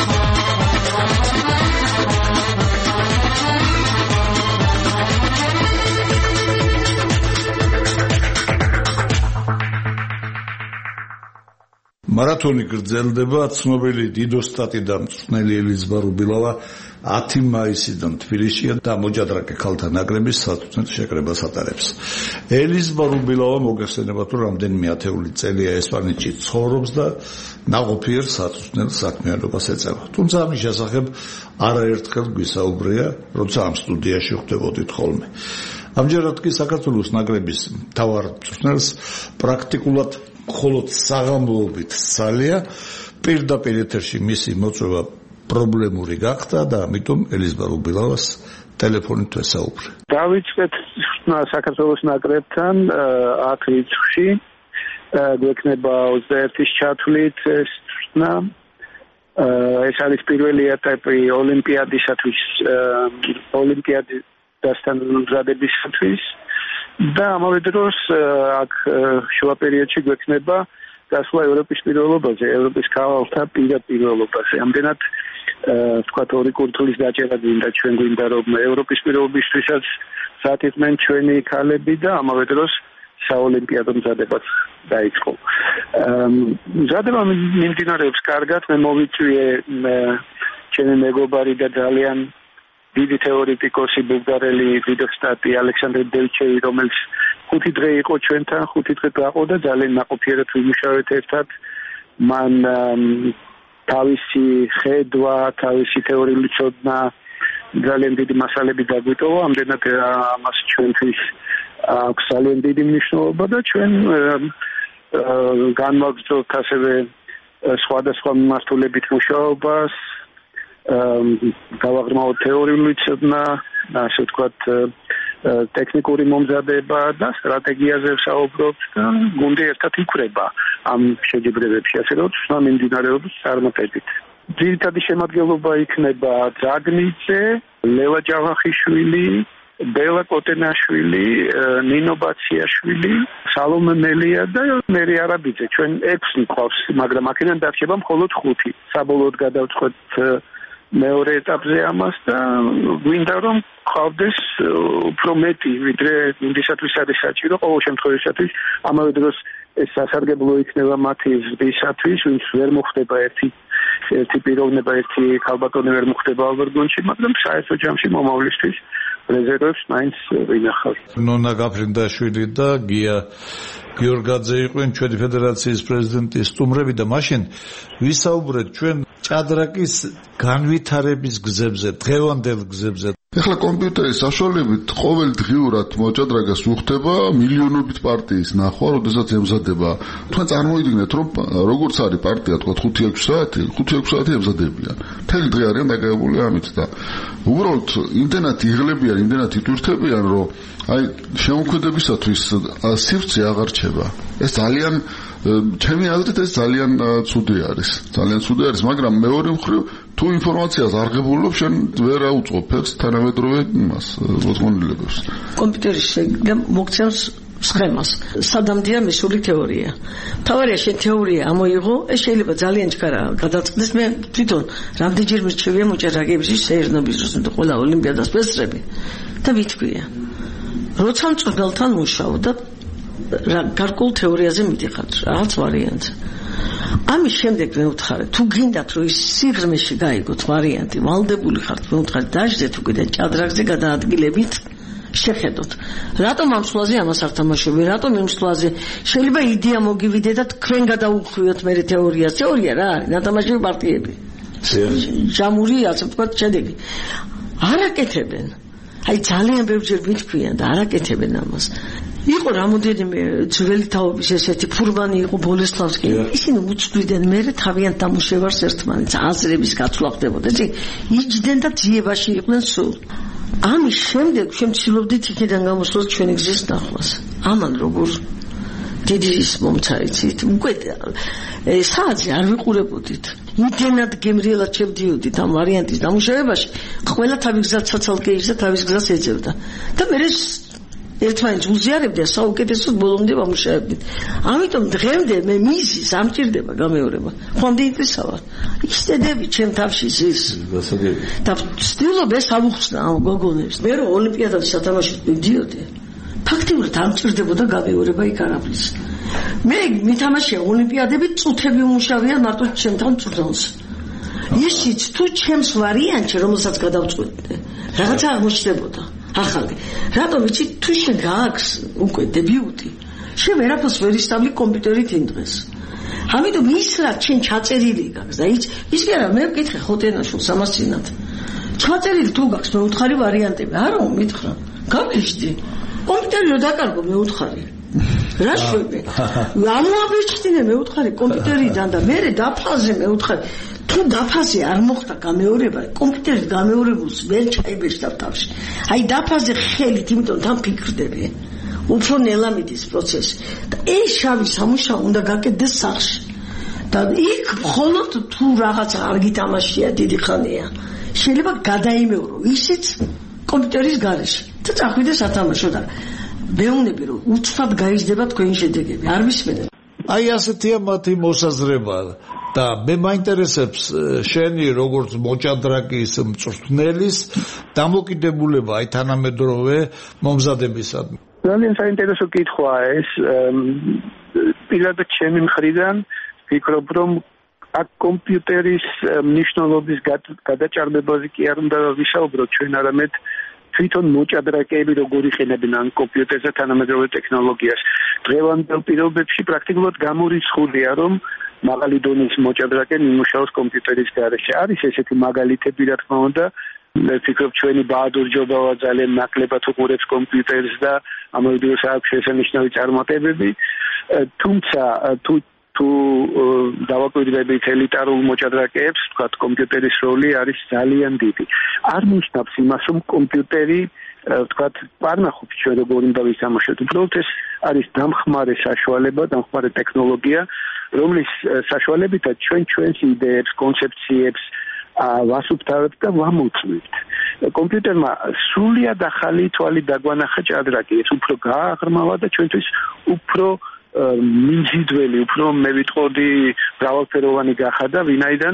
მარათონი გრძელდება. ცნობილი დიდოსტატი და მწვრთნელი ელიზბარ რუბილავა ათი მაისიდან თბილისშია და მოჭადრაკე ქალთა ნაკრების საწვრთნელს შეკრებას ატარებს. ელიზბარ რუბილავა მოგეხსენებათ, რომ რამდენიმე ათეული წელია ესპანეთში ცხოვრობს და ნაყოფიერ საწვრთნელ საქმიანობას ეწევა. თუმცა ამის შესახებ არაერთხელ გვისაუბრია, როცა ამ სტუდიაში ხვდებოდით ხოლმე. ამჯერად კი საქართველოს ნაკრების მთავარ მწვრთნელს პრაქტიკულად მხოლოდ საღამოობით სალია პირდაპირ ეთერში მისი მოწვევა პრობლემური გახდა და ამიტომ ელიზბარ რუბილავას ტელეფონით ვესაუბრე. დავიწყეთ საქართველოს ნაკრებთან ათ რიცხვში გვექნება ოცდაერთის ჩათვლით ეს წვრთნა. ეს არის პირველი ეტაპი ოლიმპიადისათვის ოლიმპიადასთან მზადებისათვის. და ამავე დროს აქ შუა პერიოდში გვექნება გასვლა ევროპის პირველობაზე, ევროპის ქალთა პირველობაზე. ამდენად თქვათ ორი კურთხლის დაჭერა გვინდა, ჩვენ გვინდა რომ ევროპის პირველობისთვისაც მზად იყვნენ ჩვენი ქალები და ამავე დროს საოლიმპიადო მზადებაც დაიწყო. მზადება მიმდინარეობს კარგად, მე მოვიწვიე ჩემი მეგობარი და ძალიან დიდი თეორეტიკოსი ბულგარელი დიდოსტატი ალექსანდრე დელჩევი, რომელიც ხუთი დღე იყო ჩვენთან, ხუთი დღე დაყო და ძალიან ნაყოფიერად ვიმუშავეთ ერთად. მან თავისი ხედვა, თავისი თეორიული ცოდნა ძალიან დიდი მასალები დაგვიტოვა, ამდენად ამას ჩვენთვის აქვს ძალიან დიდი მნიშვნელობა და ჩვენ განვაგრძობთ ასევე სხვადასხვა მიმართულებით მუშაობას. გავაღრმავოთ თეორიული ცოდნა, ასე ვთქვათ, ტექნიკური მომზადება და სტრატეგიაზე ვსაუბრობთ და გუნდი ერთად იქრება ამ შეჯიბრებებში, ასე რომ ცნო მიმდინარეობს წარმატებით. ძირითადი შემადგენლობა იქნება ძაგნიძე, ლევა ჯავახიშვილი, ბელა კოტენაშვილი, ნინო ბაციაშვილი, სალომე მელია და მერი არაბიძე. ჩვენ ექვსი გვყავს, მაგრამ აქედან დარჩება მხოლოდ ხუთი. საბოლოოდ გადავწყვეტ მეორე ეტაპზე ამას და გვინდა რომ ყავდეს უფრო მეტი, ვიდრე გუნდისათვის არის საჭირო. ყოველ შემთხვევაში ამავე დროს ეს სასარგებლო იქნება მათი ზრდისათვის, ვინც ვერ მოხდება ერთი ერთი პიროვნება, ერთი ქალბატონი ვერ მოხდება ალბათ გუნდში, მაგრამ საერთო ჯამში მომავლისთვის რეზერვებს მაინც ვინახავთ. ნონა გაფრინდაშვილი და გია გიორგაძე იყვნენ ჩვენი ფედერაციის პრეზიდენტის სტუმრები და მაშინ ვისაუბრეთ ჩვენ ჭადრაკის განვითარების გზებზე, დღევანდელ გზებზე. ეხლა კომპიუტერის საშუალებით ყოველდღიურად მოჭადრაკას უხდება მილიონობით პარტიის ნახვა, როდესაც ემზადება. თქვენ წარმოიდგინეთ, რომ როგორც არის პარტია, თქვა ხუთი ექვსი საათი, ხუთი ექვსი საათი ემზადებიან. მთელი დღე არიან დაკავებული ამით და უბრალოდ იმდენად იღლებიან, იმდენად იტვირთებიან, რომ აი შემოქმედებისათვის სივრცე აღარ რჩება. ეს ძალიან ჩემი აზრით ეს ძალიან ცუდი არის. ძალიან ცუდი არის, მაგრამ მეორე მხრივ თუ ინფორმაციას არ ღებულობ, შენ ვერ აუწყობ ფეხს თანამედროვე იმას მოწყობილებას. კომპიუტერი შეგდა მოგცემს სხემას. სადამდეა მისული თეორია. თავარია შენ თეორია ამოიღო, ეს შეიძლება ძალიან ჩქარა გადაწყდეს. მე თვითონ რამდენჯერ მირჩევია მოჭადრაკეების შეერნობის დროს და ყველა ოლიმპიადას ვესწრები და ვიტყვია. როცა მწვრთნელთან მუშაობ და გარკვეულ თეორიაზე მიდიხარ, რაღაც ვარიანტზე. ამის შემდეგ მე ვთხარი, თუ გინდათ რომ ის სიღრმეში გაიგოთ ვარიანტი, ვალდებული ხართ, მე ვთხარი დაждეთ უკვე და ჭადრაკზე გადაადგილებით შეხედოთ. რატომ ამ სვლაზე ამას არ თამაშობენ? რატომ იმ სვლაზე შეიძლება იდეა მოგივიდე და თქვენ გადაუხვიოთ მე თეორიას? თეორია რა არის? ნათამაშები პარტიები. ჟამური, ასე ვთქვათ, შედეგი. არაკეთებენ. აი ძალიან ბევრჯერ მითქვიან და არაკეთებენ ამას. იყო რამოდენიმე ძველი თაობის ესეთი ფურბანი იყო ბოლესლავსკი. ისინი უწვდიდნენ მე თავიანთ დამუშევარს ერთმანეთს აზრების გაცვლა ხდებოდა. ესე იჯდნენ და ძიებაში იყვნენ სულ. ამის შემდეგ ჩვენ ვცდილობდით იქიდან გამოსვლას ჩვენი გზის ნახვას. ამან როგორ დიდი ის მომცა იცით. უკვე საათზე არ ვიყურებოდით. იმდენად გემრიელად შევდიოდით ამ ვარიანტის დამუშავებაში, ყველა თავის გზას ცალ-ცალკე ისა თავის გზას ეძებდა. და მე ერთმანეთს უზიარებდა საუკეთესო ბოლომდე ვამუშავებდით. ამიტომ დღემდე მე მიზის ამჭირდება გამეორება. ხომდე ინტერესავარ. ისედები ჩემ თავში ზის. და ვცდილობ ეს ავუხსნა ამ გოგონებს. მე რომ ოლიმპიადაში სათამაშოდ მივდიოდი, ფაქტიურად ამჭირდებოდა გამეორება იქ არაფრის. მე მითამაშია ოლიმპიადები წუთები უმუშავია მარტო ჩემთან წვრთნელს. ისიც თუ ჩემს ვარიანტში რომელსაც გადავწყვეტე, რაღაცა აღმოჩნდებოდა. ახალი. რატომ იცი თუ შენ გააქვს უკვე დებიუტი, შენ ვერაფერს ვერ ისწავლი კომპიუტერით იმ დღეს. ამიტომ ის რა შენ ჩაწერილი გაქვს და ის ის კი არა მე ვკითხე ხოტენაშვილს ამას წინათ. ჩაწერილი თუ გაქვს მე უთხარი ვარიანტები, არა მითხრა. გავიჟდი. კომპიუტერი რო დაკარგო მე უთხარი. რა შვები? ამოაბეჭდინე მე უთხარი კომპიუტერიდან და მე დაფაზე მე უთხარი. თუ დაფაზე არ მოხდა გამეორება, კომპიუტერით გამეორებულს ვერ ჩაიბეჭდა თავში. აი დაფაზე ხელით, იმიტომ თან ფიქრდები. უფრო ნელა მიდის პროცესი. და ეს შავი სამუშაო უნდა გაკეთდეს სახში. და იქ მხოლოდ თუ რაღაც არ გითამაშია დიდი ხანია. შეიძლება გადაიმეორო ისიც კომპიუტერის გარეშე. და წახვიდე სათამაშო და მეუბნები რომ უცბად გაიზრდება თქვენი შედეგები. არ მისმენთ. აი ასეთია მათი მოსაზრება. და მე მაინტერესებს შენი როგორც მოჭადრაკის მწვრთნელის დამოკიდებულება აი თანამედროვე მომზადებისადმი. ძალიან საინტერესო კითხვაა ეს. პირადად ჩემი მხრიდან ვფიქრობ, რომ აქ კომპიუტერის მნიშვნელობის გადაჭარბებაზე კი არ უნდა ვისაუბროთ ჩვენ, არამედ თვითონ მოჭადრაკეები როგორ იყენებენ ამ კომპიუტერს და თანამედროვე ტექნოლოგიას. დღევანდელ პირობებში პრაქტიკულად გამორიცხულია, რომ მაღალი დონის მოჭადრაკე იმუშაოს კომპიუტერის გარეშე. არის ესეთი მაგალითები, რა თქმა უნდა. მე ვფიქრობ, ჩვენი ბაადურ ჯობავა ძალიან ნაკლებად უყურებს კომპიუტერს და ამავე დროს აქვს შესანიშნავი წარმატებები. თუმცა თუ თუ დავაკვირდებით ელიტარულ მოჭადრაკეებს, ვთქვათ, კომპიუტერის როლი არის ძალიან დიდი. არ ნიშნავს იმას, რომ კომპიუტერი ვთქვათ, პარნახობს ჩვენ როგორ უნდა ვისამაშოთ. უბრალოდ ეს არის დამხმარე საშუალება, დამხმარე ტექნოლოგია, რომლის საშუალებითაც ჩვენ ჩვენს იდეებს, კონცეფციებს ვასუფთავებთ და ვამოწმებთ. კომპიუტერმა სრულიად ახალი თვალი დაგვანახა ჭადრაკი, ეს უფრო გააღრმავა და ჩვენთვის უფრო მიმზიდველი, უფრო მე ვიტყოდი მრავალფეროვანი გახადა, ვინაიდან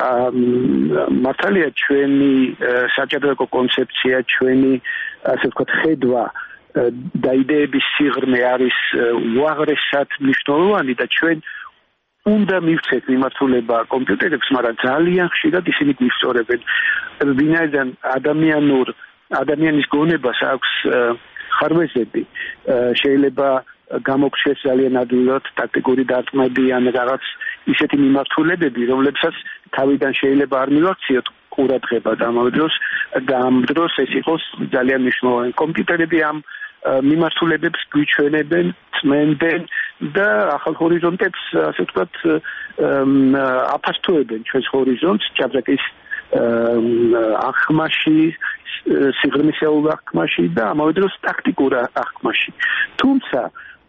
მართალია ჩვენი საჭადრაკო კონცეფცია, ჩვენი ასე ვთქვათ ხედვა და იდეების სიღრმე არის უაღრესად მნიშვნელოვანი და ჩვენ უნდა მივცეთ მიმართულება კომპიუტერებს, მაგრამ ძალიან ხშირად ისინი გვისწორებენ. ვინაიდან ადამიანურ ადამიანის გონებას აქვს ხარვეზები, შეიძლება გამოგჩეს ძალიან ადვილად ტაქტიკური დარტყმები ან რაღაც ისეთი მიმართულებები, რომლებსაც თავიდან შეიძლება არ მივაქციოთ ყურადღება და ამ დროს და ამ დროს ეს იყოს ძალიან მნიშვნელოვანი. კომპიუტერები ამ მიმართულებებს გვიჩვენებენ, წმენდენ და ახალ ჰორიზონტებს, ასე ვთქვათ, აფართოებენ ჩვენს ჰორიზონტს, ჭადრაკის აღქმაში, სიღრმისეულ აღქმაში და ამავე დროს ტაქტიკურ აღქმაში. თუმცა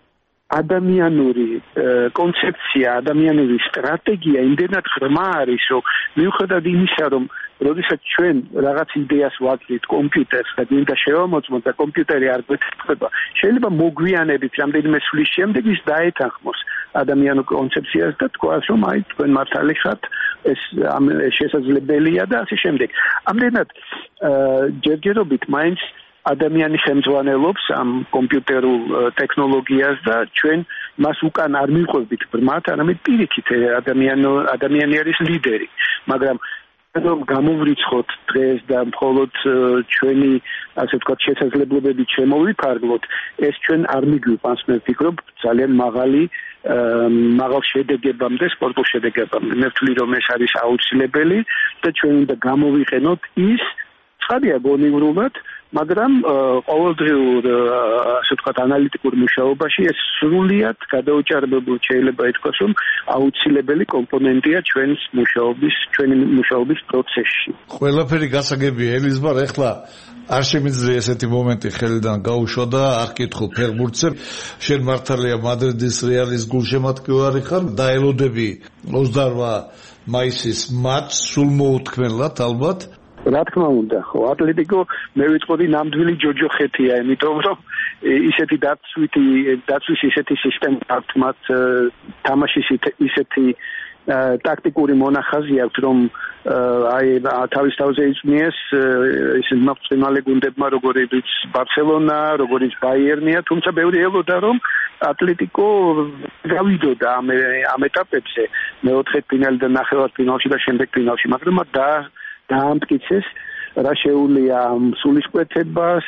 ადამიანური კონცეფცია, ადამიანური სტრატეგია იმდენად ღრმა არის, რომ მიუხედავად იმისა, რომ როდესაც ჩვენ რაღაც იდეას ვაკეთებთ კომპიუტერს და გინდა შევამოწმოთ და კომპიუტერი არ გვეთქება, შეიძლება მოგვიანებით რამდენიმე წლის შემდეგ ის დაეთანხმოს ადამიანურ კონცეფციას და თქვას, რომ აი თქვენ მართალი ხართ, ეს შესაძლებელია და ასე შემდეგ. ამდენად ჯერჯერობით მაინც ადამიანი ხელმძღვანელობს ამ კომპიუტერულ ტექნოლოგიას და ჩვენ მას უკან არ მივყვებით ბრმად, არამედ პირიქით ადამიანი ადამიანი არის ლიდერი, მაგრამ რომ გამოვრიცხოთ დღეს და მხოლოდ ჩვენი, ასე ვთქვათ, შესაძლებლობები შემოვიფარგლოთ, ეს ჩვენ არ მიგვიყვანს, მე ვფიქრობ, ძალიან მაღალი მაღალ შედეგებამდე, სპორტულ შედეგებამდე. მე ვთვლი, რომ ეს არის აუცილებელი და ჩვენ უნდა გამოვიყენოთ ის, ცხადია გონივრულად, მაგრამ ყოველდღიურ, ასე ვთქვათ, ანალიტიკურ მუშაობაში ეს სრულიად გადაუჭარბებულ შეიძლება ითქვას, რომ აუცილებელი კომპონენტია ჩვენს მუშაობის, ჩვენი მუშაობის პროცესში. ყველაფერი გასაგებია, ელიზბარ, ეხლა არ შემიძლია ესეთი მომენტი ხელიდან გაუშვა და არ კითხო ფეხბურთზე. შენ მართალია მადრიდის რეალის გულშემატკივარი ხარ, დაელოდები ოცდაორ მაისის მატჩს სულ მოუთქმელად ალბათ. რა თქმა უნდა, ხო, ატლეტიკო მე ვიტყოდი ნამდვილი ჯოჯოხეთია, იმიტომ რომ ისეთი დაცვითი დაცვის ისეთი სისტემა აქვს მათ თამაშის ისეთი ტაქტიკური მონახაზი აქვს, რომ აი თავის თავზე იწვნიეს ის მაღწევალი გუნდებმა, როგორიც ბარსელონა, როგორიც ბაიერნია, თუმცა ბევრი ელოდა, რომ ატლეტიკო გავიდოდა ამ ამ ეტაპებზე, მეოთხე ფინალი და ნახევარფინალში და შემდეგ ფინალში, მაგრამ და დაამტკიცეს რა შეუძლია სულისკვეთებას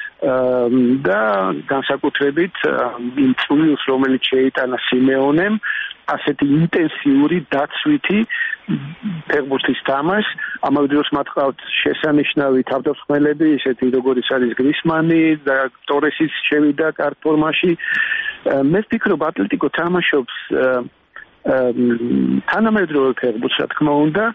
და განსაკუთრებით იმ წვლილს, რომელიც შეიტანა სიმეონემ ასეთი ინტენსიური დაცვითი ფეხბურთის თამაშს. ამავე დროს მათ ყავთ შესანიშნავი თავდამსხმელები, ისეთი როგორიც არის გრისმანი და ტორესიც შევიდა კარგ ფორმაში. მე ვფიქრობ, ატლეტიკო თამაშობს თანამედროვე ფეხბურთს, რა თქმა უნდა,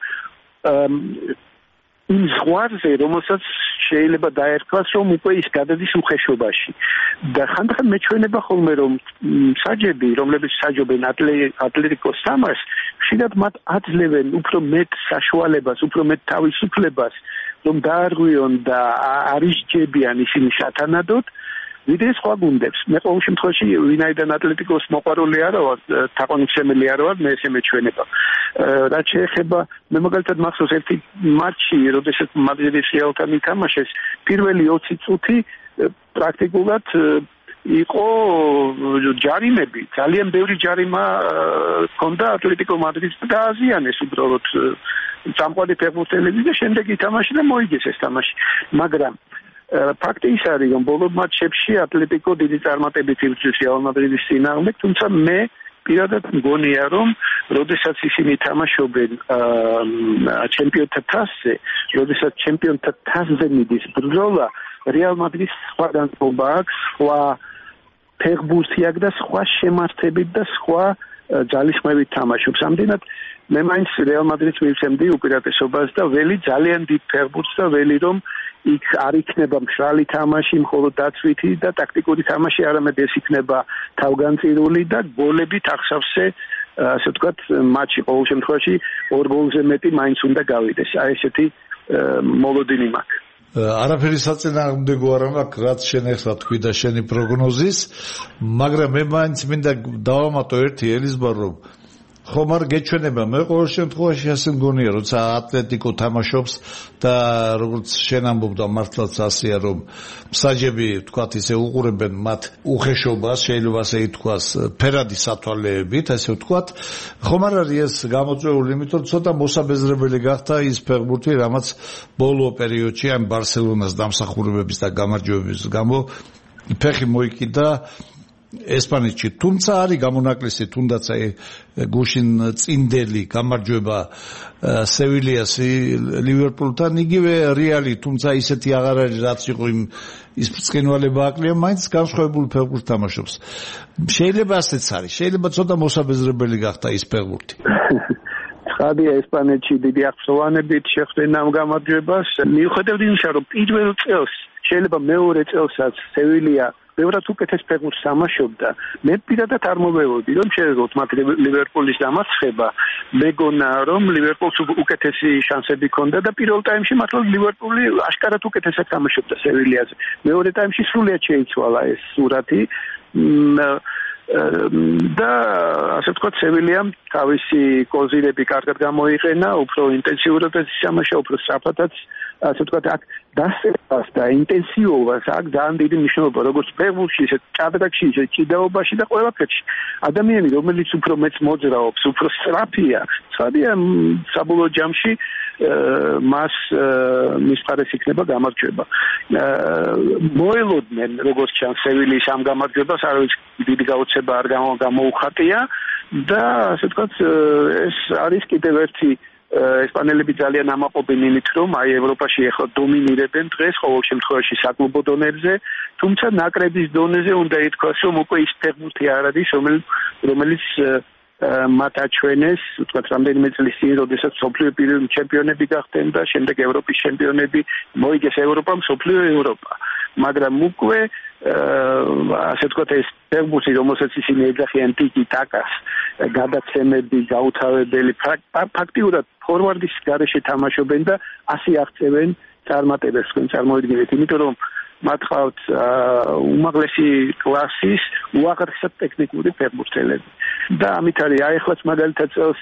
იმ ზღვარზე, რომელსაც შეიძლება დაერქვას, რომ უკვე ის გადადის უხეშობაში. და ხანდახან მეჩვენება ხოლმე, რომ საჯები, რომლებიც საჯობენ ატლეტიკოს თამაშს, ხშირად მათ აძლევენ უფრო მეტ საშუალებას, უფრო მეტ თავისუფლებას, რომ დაარღვიონ და არისჯებიან ისინი სათანადოდ, ვიდრე სხვა გუნდებს. მე ყოველ შემთხვევაში ვინაიდან ატლეტიკოს მოყვარული არა ვარ, თაყვანისმცემელი არა ვარ, მე ესე მეჩვენება. რაც შეეხება, მე მაგალითად მახსოვს ერთი მატჩი, როდესაც მადრიდის რეალთან ითამაშეს, პირველი ოცი წუთი პრაქტიკულად იყო ჯარიმები, ძალიან ბევრი ჯარიმა ჰქონდა ატლეტიკო მადრიდს და დააზიანეს უბრალოდ წამყვანი ფეხბურთელები და შემდეგ ითამაშა და მოიგეს ეს თამაში. მაგრამ ფაქტი ის არის, რომ ბოლო მატჩებში ატლეტიკო დიდი წარმატებით იბრძვის რეალ მადრიდის წინააღმდეგ, თუმცა მე პირადად მგონია, რომ როდესაც ისინი თამაშობენ ჩემპიონთა თასზე, როდესაც ჩემპიონთა თასზე მიდის ბრძოლა, რეალ მადრიდს სხვა განწყობა აქვს, სხვა ფეხბურთი აქვს და სხვა შემართებით და სხვა ძალისხმევით თამაშობს. ამდენად მე მაინც რეალ მადრიდს მივცემდი უპირატესობას და ველი ძალიან დიდ ფეხბურთს და ველი რომ იქ არ იქნება მშრალი თამაში, მხოლოდ დაცვითი და ტაქტიკური თამაში, არამედ ეს იქნება თავგანწირული და გოლებით აღსავსე, ასე ვთქვათ, მატჩი ყოველ შემთხვევაში ორ გოლზე მეტი მაინც უნდა გავიდეს. აი ესეთი მოლოდინი მაქვს. არაფერი საწინააღმდეგო არ მაქვს, რაც შენ ახლა თქვი და შენი პროგნოზის, მაგრამ მე მაინც მინდა დავამატო ერთი ელიზბარ, რომ ხომ არ გეჩვენება, მე ყოველ შემთხვევაში ასე მგონია, როცა ატლეტიკო თამაშობს და როგორც შენ ამბობდა მართლაც ასეა, რომ მსაჯები თქვათ ისე უყურებენ მათ უხეშობას, შეიძლება ასე ითქვას, ფერადი სათვალეებით, ასე ვთქვათ, ხომ არ არის ეს გამოწვეული, იმიტომ რომ ცოტა მოსაბეზრებელი გახდა ის ფეხბურთი, რამაც ბოლო პერიოდში ამ ბარსელონას დამსახურებების და გამარჯვებების გამო ფეხი მოიკიდა ესპანეთში, თუმცა არის გამონაკლისი თუნდაც აი გუშინ წინდელი გამარჯვება სევილიას ლივერპულთან, იგივე რეალი, თუმცა ისეთი აღარ არის რაც იყო იმ ის ბრწყინვალება აკლია, მაინც განსხვავებული ფეხბურთს თამაშობს. შეიძლება ასეც არის, შეიძლება ცოტა მოსაბეზრებელი გახდა ის ფეხბურთი. ხადია ესპანეთში დიდი აღსოვანებით შეხვდნენ ამ გამარჯვებას. მიუხედავად იმისა, რომ პირველ წელს, შეიძლება მეორე წელსაც სევილია ბევრად უკეთეს ფეხბურთს თამაშობდა, მე პირადად არ მოვეულდი, რომ შეიძლება მათ ლივერპულის დამარცხება. მეგონა, რომ ლივერპულს უკეთესი შანსები ჰქონდა და პირველ ტაიმში მართლა ლივერპული აშკარად უკეთესად თამაშობდა სევილიაზე. მეორე ტაიმში სრულიად შეიცვალა ეს სურათი. და ასე ვთქვათ, სევილიამ თავისი კოზირები კარგად გამოიყენა, უფრო ინტენსიურადაც თამაშა, უფრო სწრაფადაც, ასე ვთქვათ, აქ დასწრებას და ინტენსივობას აქ ძალიან დიდი მნიშვნელობა, როგორც ფეხბურთში, ისე ჭადრაკში, ისე ჭიდაობაში და ყველაფერში. ადამიანი, რომელიც უფრო მეც მოძრაობს, უფრო სწრაფია, ცხადია, საბოლოო ჯამში მას მის მხარეს იქნება გამარჯვება. მოელოდნენ, როგორც ჩანს, სევილიის ამ გამარჯვებას, არავის დიდი გაოცება არ გამოუხატია და ასე ვთქვათ, ეს არის კიდევ ერთი ესპანელები ძალიან ამაყობენ იმით, რომ აი ევროპაში ახლა დომინირებენ დღეს ყოველ შემთხვევაში საკლუბო დონეზე, თუმცა ნაკრების დონეზე უნდა ითქვას, რომ უკვე ის ფეხბურთი არ არის, რომელიც მათ აჩვენეს, ვთქვათ, რამდენიმე წლის წინ, როდესაც მსოფლიო ჩემპიონები გახდნენ და შემდეგ ევროპის ჩემპიონები, მოიგეს ევროპა, მსოფლიო ევროპა. მაგრამ უკვე ასე ვთქვათ, ეს ფეხბურთი, რომელსაც ისინი ეძახიან ტიკი-ტაკას, გადაცემები, გაუთავებელი, ფაქტიურად ფორვარდის გარეშე თამაშობენ და ასე აღწევენ წარმატებებს, თქვენ წარმოიდგინეთ, იმიტომ რომ მათ ყავთ უმაღლესი კლასის უაღრესად ტექნიკური ფეხბურთელები. და ამით არის აი ახლაც მაგალითად წელს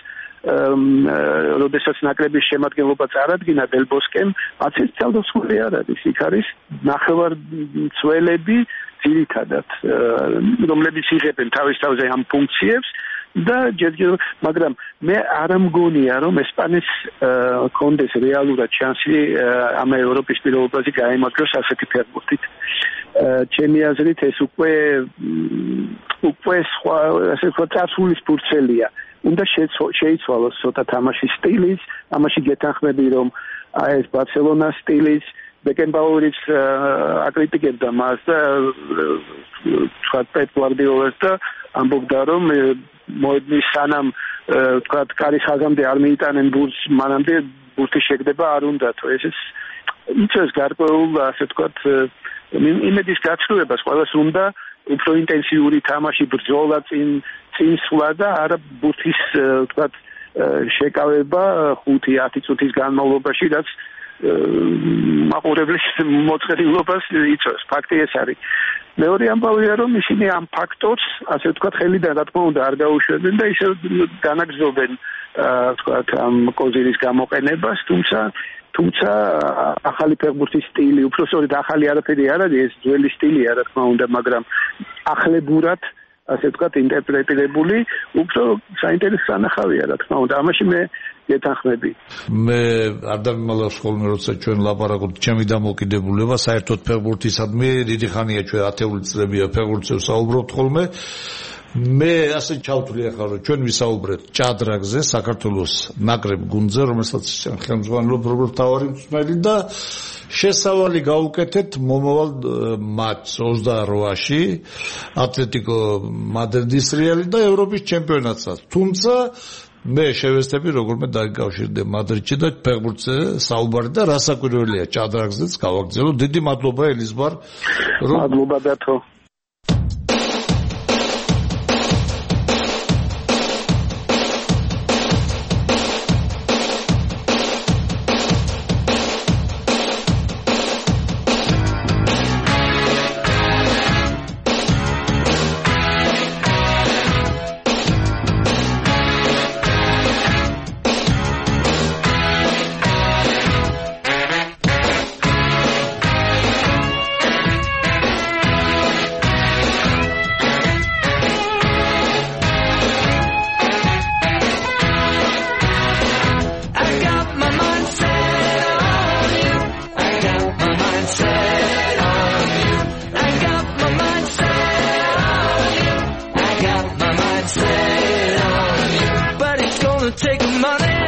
როდესაც ნაკრების შემადგენლობა წარადგინა დელბოსკემ, აცის ძალდოსხული არ არის, იქ არის ნახევარმცველები ძირითადად, რომლებიც იღებენ თავის თავზე ამ ფუნქციებს და ჯერჯერ, მაგრამ მე არ მგონია, რომ ესპანეთს კონდეს რეალურად შანსი ამ ევროპის პირველობაზე გაემართოს ასეთი ფეხბურთით. ჩემი აზრით ეს უკვე უკვე სხვა, ასე ვთქვათ, წარსულის ფურცელია. უნდა შეიცვალოს ცოტა თამაშის სტილიც, ამაში გეთანხმები, რომ აი ეს ბარსელონას სტილიც, ბეკენბაურიც აკრიტიკებდა მას და თქვა პეპ გვარდიოლას და ამბობდა, რომ მოედნის სანამ თქვა კარის ხაზამდე არ მიიტანენ ბურთს, მანამდე ბურთის შეგდება არ უნდათო. ეს იწევს გარკვეულ, ასე ვთქვათ, იმედის გაცვლებას, ყველას უნდა უფრო ინტენსიური თამაში, ბრძოლა წინ წინ სვლა და არა ბურთის ვთქვათ შეკავება ხუთი ათი წუთის განმავლობაში, რაც მაყურებლის მოწყედილობას იწვევს. ფაქტი ეს არის. მეორე ამბავია, რომ ისინი ამ ფაქტორს, ასე ვთქვათ, ხელიდან რა თქმა უნდა არ გაუშვებენ და ისევ განაგრძობენ ვთქვათ ამ კოზირის გამოყენებას, თუმცა თუმცა ახალი ფეხბურთის სტილი, უფრო სწორედ ახალი არაფერი არ არის, ეს ძველი სტილია, რა თქმა უნდა, მაგრამ ახლებურად, ასე ვთქვათ, ინტერპრეტირებული, უფრო საინტერესო სანახავია, რა თქმა უნდა. ამაში მე გეთანხმები. მე არ დამიმალავს ხოლმე, როცა ჩვენ ლაპარაკობთ ჩემი დამოკიდებულება საერთოდ ფეხბურთისადმი, დიდი ხანია ჩვენ ათეული წლებია ფეხბურთზე ვსაუბრობთ ხოლმე. მე ასე ჩავთვლი ახლა, რომ ჩვენ ვისაუბრეთ ჭადრაკზე, საქართველოს ნაკრებ გუნდზე, რომელსაც ხელმძღვანელობს როგორც მთავარი მწვრთნელი და შესავალი გავუკეთეთ მომავალ მატჩს ოცდაოთხში ატლეტიკო მადრიდის რეალი და ევროპის ჩემპიონატსაც. თუმცა მე შევეცდები როგორმე დაგიკავშირდე მადრიდში და ფეხბურთზე საუბარი და რასაკვირველია ჭადრაკზეც გავაგზავნო. დიდი მადლობა ელიზბარ. მადლობა დათო. money,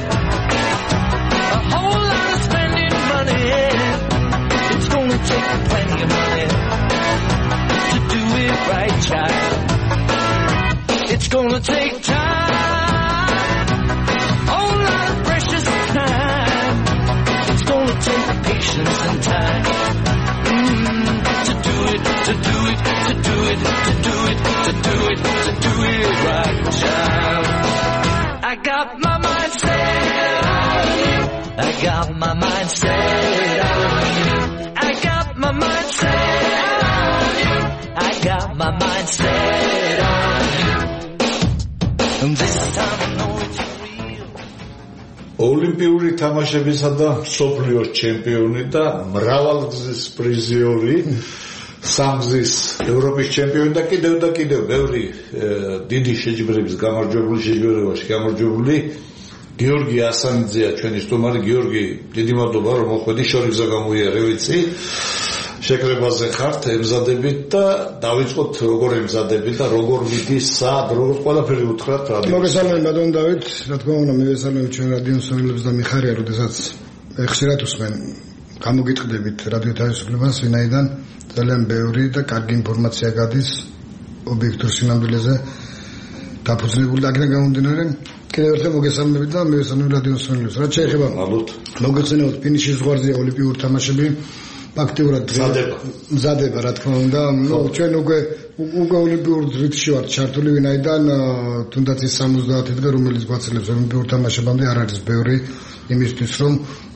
a whole lot of spending money. It's gonna take plenty of money to do it right, child. It's gonna take time, a whole lot of precious time. It's gonna take patience and time mm, to do it, to do it, to do it, to do it, to do it, to do it right, child. I got my mind set on you. I got my mind set on you. I got my mind set on you. I got my mind set on you. And this time I know it's real. ოლიმპიური თამაშებისა და მსოფლიოს ჩემპიონი და მრავალგზის პრიზიორი, სამგზის ევროპის ჩემპიონი და კიდევ და კიდევ ბევრი დიდი შეჯიბრების გამარჯვებული, შეჯიბრებაში გამარჯვებული გიორგი ასანიძეა ჩვენი სტუმარი. გიორგი, დიდი მადლობა რომ მოხვედი, შორი გზა გამოიარე, ვიცი. შეკრებაზე ხართ, ემზადებით და დავიწყოთ როგორ ემზადებით და როგორ მიდის, სად, როგორ ყველაფერი უთხრათ რადიო. მოგესალმებით ბატონ დავით, რა თქმა უნდა მივესალმებით ჩვენ რადიო მსმენელებს და მიხარია, როდესაც ხშირად უსმენ გამოგიტყდებით რადიო თავისუფლებას, ვინაიდან ძალიან ბევრი და კარგი ინფორმაცია გადის ობიექტურ სინამდვილეზე დაფუძნებული და აქედან გამომდინარე კიდევ ერთხელ მოგესალმებით და მივესალმებით რადიო მსმენელებს. რაც შეეხება მოგეხსენებათ ფინიშის ზღვარზე ოლიმპიური თამაშები აქტიურად მზადება, რა თქმა უნდა. ნუ ჩვენ უკვე უკვე ოლიმპიურ რიცხვში ვართ ჩართული, ვინაიდან თუნდაც ის სამოცდაათი დღე, რომელიც გვაცილებს ოლიმპიურ თამაშებამდე, არ არის ბევრი იმისთვის, რომ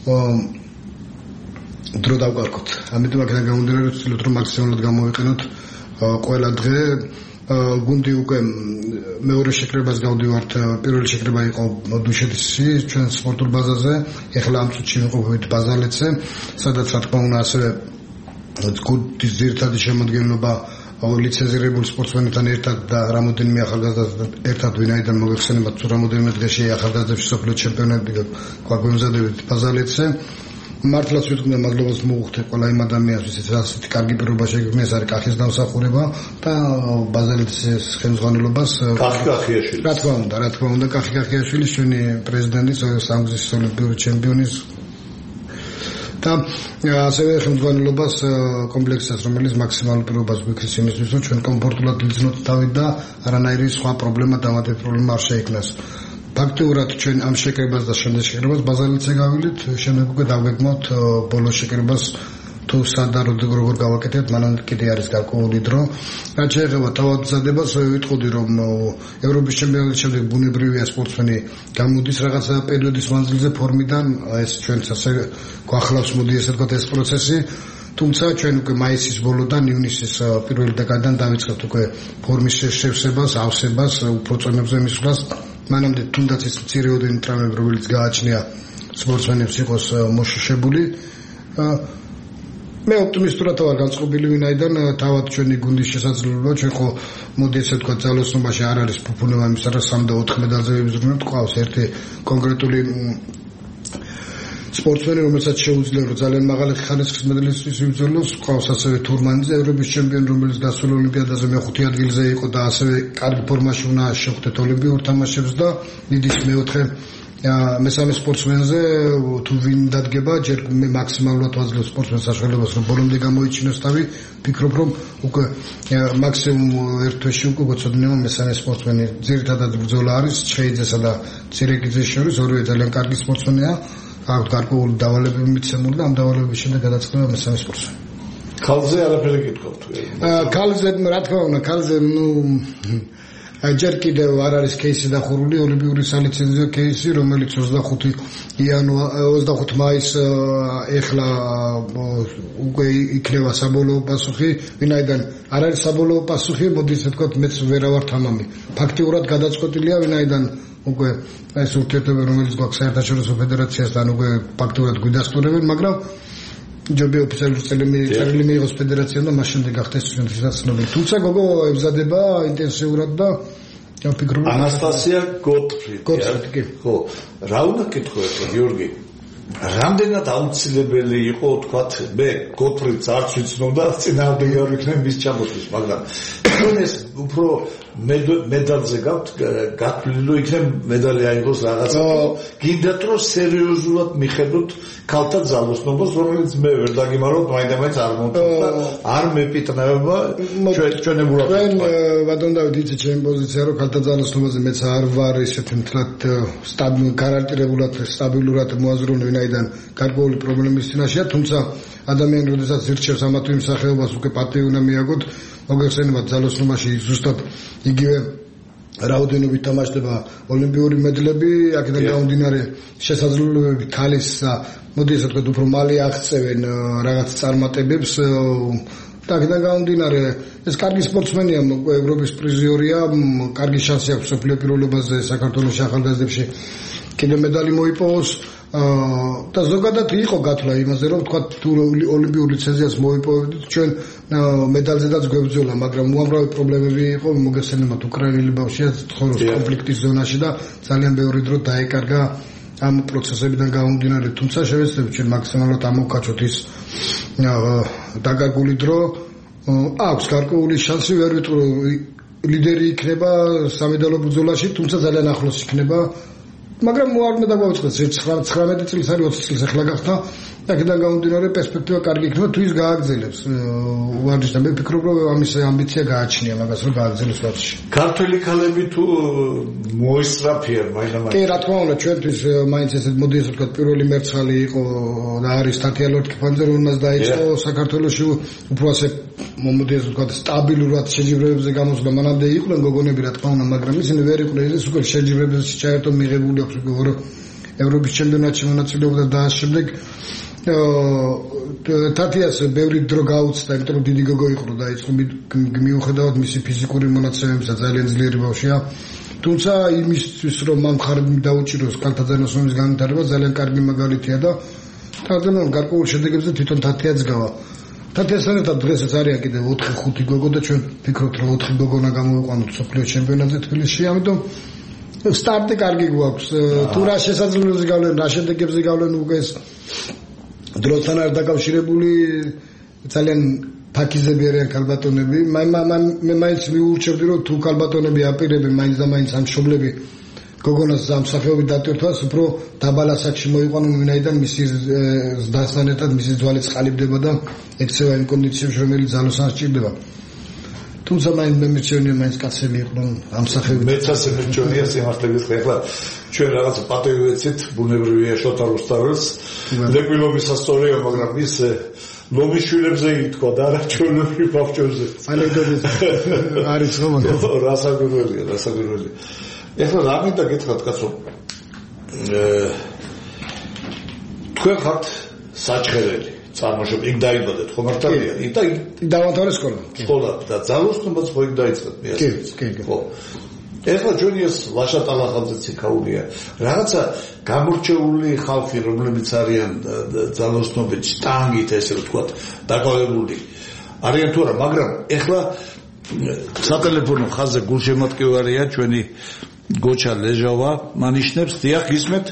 დრო დავკარგოთ. ამიტომ აქედან გამომდინარე ვცდილობთ, რომ მაქსიმალურად გამოვიყენოთ ყველა დღე. გუნდი უკვე მეორე შეკრებას გავდივართ. პირველი შეკრება იყო დუშეთის ჩვენ სპორტულ ბაზაზე. ეხლა ამ წუთში ვიმყოფებით ბაზალეთზე, სადაც რა თქმა უნდა ასევე გუნდის ძირითადი შემადგენლობა ლიცენზირებული სპორტსმენებთან ერთად და რამოდენიმე ახალგაზრდასთან ერთად, ვინაიდან მოგეხსენებათ თუ რამოდენიმე დღეში ახალგაზრდების მსოფლიო ჩემპიონატი გვაგვემზადებით ბაზალეთზე. მართლაც ვიტყვი მადლობას მოუხდეთ ყველა იმ ადამიანს, ვისაც ასეთი კარგი პირობა შეგვიქმნა, ეს არის კახის დამსახურება და ბაზალეთის ხელმძღვანელობას. კახი კახიაშვილი. რა თქმა უნდა, რა თქმა უნდა, კახი კახიაშვილი ჩვენი პრეზიდენტის, სამგზის ოლიმპიური ჩემპიონის და ასევე ხელმძღვანელობას კომპლექსსაც, რომელიც მაქსიმალურ პირობას გვიქრის იმისთვის, რომ ჩვენ კომფორტულად ვიძნოთ თავით და არანაირი სხვა პრობლემა, დამატებითი პრობლემა არ შეექმნას. ფაქტიურად ჩვენ ამ შეკრებას და შემდეგ შეკრებას ბაზალეთზე გავილით, შემდეგ უკვე დავგეგმოთ ბოლო შეკრებას თუ სად და როგორ გავაკეთებთ, მანამდე კიდე არის გარკვეული დრო. რაც შეეხება თავად მზადებას, ვიტყოდი რომ ევროპის ჩემპიონატის შემდეგ ბუნებრივია სპორტსმენი გამოდის რაღაცა პერიოდის მანძილზე ფორმიდან, ეს ჩვენც ასე გვახლავს, მოდი ესე ვთქვათ ეს პროცესი. თუმცა ჩვენ უკვე მაისის ბოლოდან ივნისის პირველი დეკადიდან დავიწყებთ უკვე ფორმის შევსებას, ავსებას, უფრო წონებზე მისვლას. მანამდე თუნდაც ის მცირეოდენი ტრავმები, რომელიც გააჩნია სპორტსმენებს, იყოს მოშუშებული. მე ოპტიმისტურად ვარ განწყობილი, ვინაიდან თავად ჩვენი გუნდის შესაძლებლობა, ჩვენ ხო მოდი ესე ვთქვათ ძალოსნობაში არ არის ფუფუნება იმისა, რომ სამ და ოთხ მედალზე ვიბრძნებთ, ყავს ერთი კონკრეტული სპორტსმენი, რომელსაც შეუძლია რომ ძალიან მაღალი ხარისხის მედალისთვის ვიბრძოლოს, ყავს ასევე თურმანიძე, ევროპის ჩემპიონი, რომელიც გასულ ოლიმპიადაზე მეხუთე ადგილზე იყო და ასევე კარგი ფორმაში უნდა შეხვდეთ ოლიმპიურ თამაშებს და ნიდის მეოთხე მესამე სპორტსმენზე თუ ვინ დადგება, ჯერ მე მაქსიმალურად ვაძლევ სპორტსმენს საშუალებას, რომ ბოლომდე გამოიჩინოს თავი. ვფიქრობ, რომ უკვე მაქსიმუმ ერთ თვეში უკვე გვეცოდინება მესამე სპორტსმენი. ძირითადად ბრძოლა არის ჩხეიძესა და ცირეკიძეს შორის, ორივე ძალიან კარგი სპორტსმენია. აქვს გარკვეული დავალებები მიცემული და ამ დავალებების შემდეგ გადაწყდება მესამე სპორტსმენი. ქალზე არაფერი გითხავთ. ქალზე რა თქმა უნდა, ქალზე ნუ ჯერ კიდევ არ არის кейსი დახურული, ოლიმპიური სალიცენზიო кейსი, რომელიც ოცდახუთი იანვარი ოცდახუთი მაისს ეხლა უკვე იქნება საბოლოო პასუხი, ვინაიდან არ არის საბოლოო პასუხი, მოდი ესე ვთქვათ, მეც ვერა ვარ თამამი. ფაქტიურად გადაწყვეტილია, ვინაიდან უკვე ეს ურთიერთობები, რომელიც გვაქვს საერთაშორისო ფედერაციასთან, უკვე ფაქტიურად გვიდასტურებენ, მაგრამ ჯობია ოფიციალური წერილი მიიღოს ფედერაციამ და მას შემდეგ გახდეს ჩვენთვისაც ცნობილი. თუმცა გოგო ემზადება ინტენსიურად და ვფიქრობ ანასტასია გოტფრიდი. ხო, რა უნდა კითხო ახლა გიორგი? რამდენად აუცილებელი იყო თქვათ მე გოფრიდს არც ვიცნობდა წინააღმდეგი არ იქნება მის ჩამოსვლის მაგრამ ჩვენ ეს უფრო მედალზე გაქვთ გათვლილი იქნება მედალი აიღოს რაღაცა გინდათ რომ სერიოზულად მიხედოთ ქალთა ძალოსნობას რომელიც მე ვერ დაგიმაროთ მაინდა-მაინც არ მომწონს და არ მეპიტნევა ჩვენებურად ჩვენ ბატონ დავით იცით ჩემი პოზიცია რომ ქალთა ძალოსნობაზე მეც არ ვარ ისეთი მთლად სტაბილურად გარანტირებულად სტაბილურად მოაზროვნე ვინაიდან გარკვეული პრობლემის წინაშეა თუმცა ადამიანი როდესაც ირჩევს ამა თუ იმ სახეობას უკვე პატივი უნდა მიაგოთ მოგეხსენებათ ძალოსნობაში ზუსტად იგივე რაოდენობით თამაშდება ოლიმპიური მედლები აქედან გამომდინარე შესაძლებლობები ქალის მოდი ესე ვთქვათ უფრო მალე აღწევენ რაღაც წარმატებებს და აქედან გამომდინარე ეს კარგი სპორტსმენია ევროპის პრიზიორია კარგი შანსი აქვს მსოფლიო პირველობაზე საქართველოს ახალგაზრდებში კიდე მედალი მოიპოვოს და ზოგადად იყო გათვლა იმაზე რომ თქვა თუ ოლიმპიურ ლიცენზიას მოიპოვებდით ჩვენ მედალზედაც გვებრძოლა მაგრამ უამრავი პრობლემები იყო მოგესალმებით უკრაინელი ბავშვია ცხოვრობს კონფლიქტის ზონაში და ძალიან ბევრი დრო დაეკარგა ამ პროცესებიდან გამომდინარე თუმცა შევეცდებით ჩვენ მაქსიმალურად ამოვკაჩოთ ის დაგაგული დრო აქვს გარკვეული შანსი ვერ ვიტყვი ლიდერი იქნება სამედალო ბრძოლაში თუმცა ძალიან ახლოს იქნება მაგრამ არ უნდა დაგვაუწყდეს ცხრამეტი წლის არის ოცი წლის ახლა გახდა აქედან გამომდინარე პერსპექტივა კარგი იქნება თუ ის გააგრძელებს ვარჯიშს და მე ვფიქრობ რომ ამის ამბიცია გააჩნია მაგას რომ გააგრძელოს ვარჯიში ქართველი ქალები თუ მოისწრაფიან მაინდა-მაინც კი რა თქმა უნდა ჩვენთვის მაინც ესეთ მოდი ესე ვთქვათ პირველი მერცხალი იყო და არის თათია ლორთქიფანძე რომელმაც დაიწყო საქართველოში უფრო ასე მოდი ესე ვთქვათ სტაბილურად შეჯიბრებებზე გამოსვლა მანამდე იყვნენ გოგონები რა თქმა უნდა მაგრამ ისინი ვერ იყვნენ ეს უკვე შეჯიბრებებზე ჩაერთო მიღებული აქვს უკვე ევროპის ჩემპიონატში მონაწილეობდა და ამ შემდეგ თათიას ბევრი დრო გაუცდა იმიტომ რომ დიდი გოგო იყო და იწყო მიუხედავად მისი ფიზიკური მონაცემებისა ძალიან ძლიერი ბავშვია თუმცა იმისთვის რომ მან მხარი დაუჭიროს ქალთა ძალოსნობის განვითარება ძალიან კარგი მაგალითია და თარგმნილ გარკვეულ შედეგებზე თვითონ თათიაც გავა თათიასთან ერთად დღესაც არიან კიდევ ოთხი ხუთი გოგო და ჩვენ ვფიქრობთ რომ ოთხი გოგონა გამოვიყვანოთ მსოფლიო ჩემპიონატზე თბილისში ამიტომ სტარტი კარგი გვაქვს თუ რა შესაძლებლობებს გავლენ რა შედეგებს გავლენ უკვე ეს დროსთან არ დაკავშირებული ძალიან ფაქიზები არიან ქალბატონები მე მაინც მიურჩევდი რომ თუ ქალბატონები აპირებენ მაინც და მაინც ამ მშობლები გოგონას ამ სახეობით დატვირთვას უფრო დაბალ ასაკში მოიყვანონ ვინაიდან მისი ზრდასთან ერთად მისი ძვალი წყალიბდება და ექცევა იმ კონდიციებში რომელიც ძალოსან სჭირდება თუმცა მაინც მე მერჩევნია მაინც კაცები იყვნენ ამ სახეობით მეც ასე მერჩევნია სიმართლეს ხლა ჩვენ რაღაც პატივი ვეცით ბუნებრივია შოთა რუსთაველს ლეკვილობის ასწორია მაგრამ ის ლომიშვილებზე ითქვა და არა ჩვენები ბავშვებზე ანეკდოტი არის რომ რასაკვირველია რასაკვირველია ეხლა რა მინდა გითხრათ კაცო თქვენ ხართ საჩხერელი წარმოშობ იქ დაიბადეთ ხო მართალია იქ და დავამთავრე სკოლა სკოლა და ძალოსნობაც ხო იქ დაიწყეთ მე კი კი ხო ეხლა ჩვენი ეს ლაშა ტალახაძეც იქაურია რაღაცა გამორჩეული ხალხი რომლებიც არიან ძალოსნობით შტანგით ესე ვთქვათ დაკავებული არიან თუ არა მაგრამ ეხლა სატელეფონო ხაზზე გულშემატკივარია ჩვენი გოჩა ლეჟავა მანიშნებს დიახ გისმენთ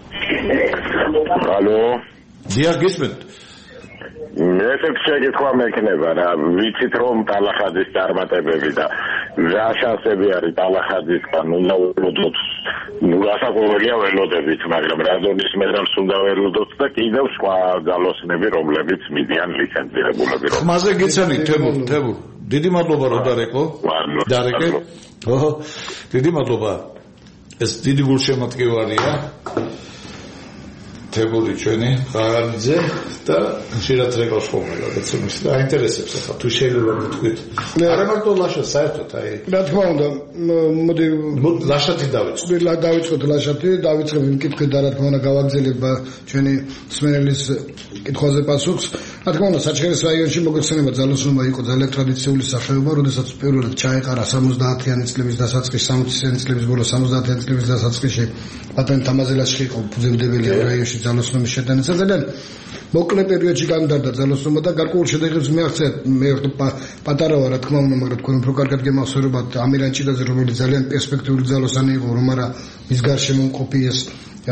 ალო დიახ გისმენთ ესეც შეგეთქვა მექნება რა ვიცით რომ ტალახაძის წარმატებები და რა შანსები არის ტალახაძისგან უნდა ველოდოთ ნუ რასაკვირველია ველოდებით მაგრამ რაზონის მედალს უნდა ველოდოთ და კიდევ სხვა ძალოსნები რომლებიც მიდიან ლიცენზირებულები რომ ხმაზე გიცანით თემურ თემურ დიდი მადლობა რომ დარეკო დარეკე ოჰო დიდი მადლობა ეს დიდი გულშემატკივარია თემური ჩვენი ღარანიძე და ხშირად რეკავს ხოლმე რაღაც იმის და აინტერესებს ახლა თუ შეიძლება გითქვით არა მარტო ლაშა საერთოდ აი რა თქმა უნდა მოდი ლაშათი დავიწყოთ დავიწყოთ ლაშათი დავიწყებ იმ კითხვით და რა თქმა უნდა გავაგზავნებ ჩვენი მსმენელის კითხვაზე პასუხს რა თქმა უნდა საჩხერის რაიონში მოგეხსენება ძალოსნობა იყო ძალიან ტრადიციული სახეობა როდესაც პირველად ჩაეყარა სამოცდაათიანი წლების დასაწყისში სამოციანი წლების ბოლოს სამოცდაათიანი წლების დასაწყისში ბატონ თამაზელაში იყო ფუძემდებელი რაიონში ძალოსნობის შეტანისა ძალიან მოკლე პერიოდში გამდარდა ძალოსნობა და გარკვეულ შედეგებს მიაღწია მე პატარა ვარ რა თქმა უნდა მაგრამ თქვენ უფრო კარგად გემახსოვრებათ ამირან ჭიდაძე რომელიც ძალიან პერსპექტიული ძალოსანი იყო რომ არა ის გარშემო მყოფი ეს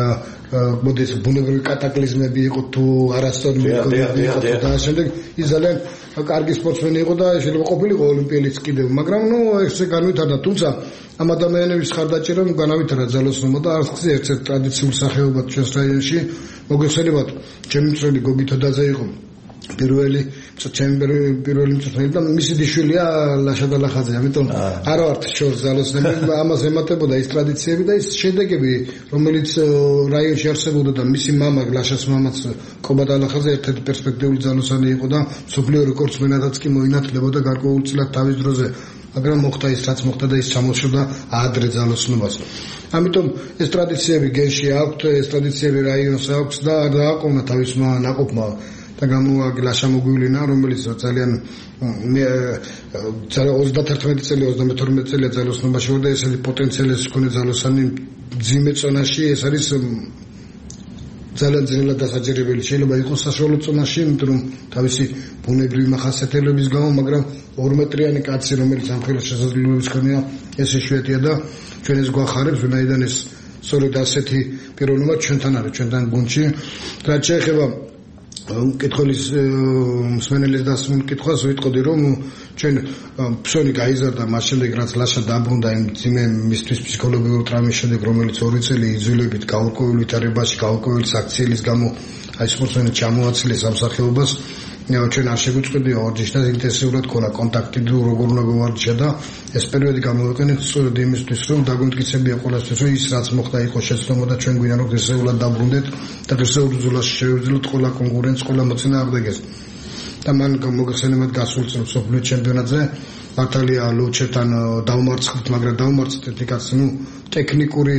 მოდის ბუნებრივი კატაკლიზმები იყო თუ არასწორი მეკოები იყო და შემდეგ ის ძალიან კარგი სპორტსმენი იყო და შეიძლება ყოფილიყო ოლიმპიელიც კიდევ მაგრამ ნუ ესე განვითარდა თუმცა ამ ადამიანების ხარდაჭერა განავითარა ძალოსნობა და არც ხზე ერთ-ერთ ტრადიციულ სახეობად ჩვენს რაიონში მოგეხსენებათ ჩემი მწვრთნელი გოგი თოდაძე იყო პირველი ჩემბერი პირველი მწვრთნელი და მისი დიშვილია ლაშა დალახაძე ამიტომ არ ვართ შორს ძალოსნები ამას ემატებოდა ის ტრადიციები და ის შედეგები რომელიც რაიონში არსებობდა და მისი მამა ლაშას მამაც კობა დალახაძე ერთ-ერთი პერსპექტიული ძალოსანი იყო და სოფლიო რეკორდსმენადაც კი მოინათლებოდა გარკვეულწილად თავის დროზე მაგრამ მოხდა ის რაც მოხდა და ის ჩამოშორდა ადრე ძალოსნობას ამიტომ ეს ტრადიციები გენში აქვთ ეს ტრადიციები რაიონს აქვს და არ დააყოვნა თავისმა ნაყოფმა და გამოაგლა შემოგვივლინა რომელიც ძალიან მე ოცდაათერთმეტი წელი ოცდამეთორმეტი წელი ძალოსნობაში ვარ და ესეთი პოტენციალი ჰქონდა ძალოსანი ძიმე წონაში ეს არის ძალიან ძნელად დასაჯერებელი შეიძლება იყოს საშუალო წონაში იმიტომ რომ თავისი ბუნებრივი მახასიათებლების გამო მაგრამ ორმეტრიანი კაცი რომელიც ამ ხელს შესაძლებლობებს ქონია ეს იშვიათია და ჩვენ ეს გვახარებს ვინაიდან ეს სწორედ ასეთი პიროვნება ჩვენთან არის ჩვენთან გუნდში რაც შეეხება მკითხველის მსმენელის დასმულ კითხვას ვიტყოდი რომ ჩვენ ფსონი გაიზარდა მას შემდეგ რაც ლაშა დაბრუნდა იმ ძიმე მისთვის ფსიქოლოგიური ტრამის შემდეგ რომელიც ორი წელი იძულებით გაურკვეველ ვითარებაში გაურკვეველ საქციელის გამო აი სპორტსმენი ჩამოაცილეს ამ სახეობას ჩვენ არ შეგვიწყდია ორჯიშთან ინტენსიურად ქონა კონტაქტი თუ როგორ უნდა გავარჩია და ეს პერიოდი გამოვიყენეთ სწორედ იმისთვის რომ დაგვიმტკიცებია ყველასთვის რომ ის რაც მოხდა იყო შეცდომა და ჩვენ გვინდა რომ ღირსეულად დაბრუნდეთ და ღირსეულ ბრძოლაში შევეძლოთ ყველა კონკურენტს ყველა მოწინააღმდეგეს და მან მოგეხსენებათ გასულ წელს სოფლიო ჩემპიონატზე მართალია ლუჩეთან დავმარცხეთ მაგრამ დავმარცხეთ ერთი კაცი ნუ ტექნიკური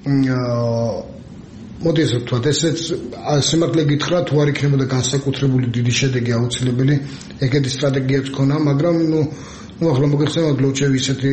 მოდი ესე ვთქვათ, ესეც სიმართლე გითხრა, თუ არ იქნებოდა განსაკუთრებული დიდი შედეგი აუცილებელი, ეგეთი სტრატეგიაც ქონა, მაგრამ ნუ ნუ ახლა მოგეხსენებათ ლოჩევი ისეთი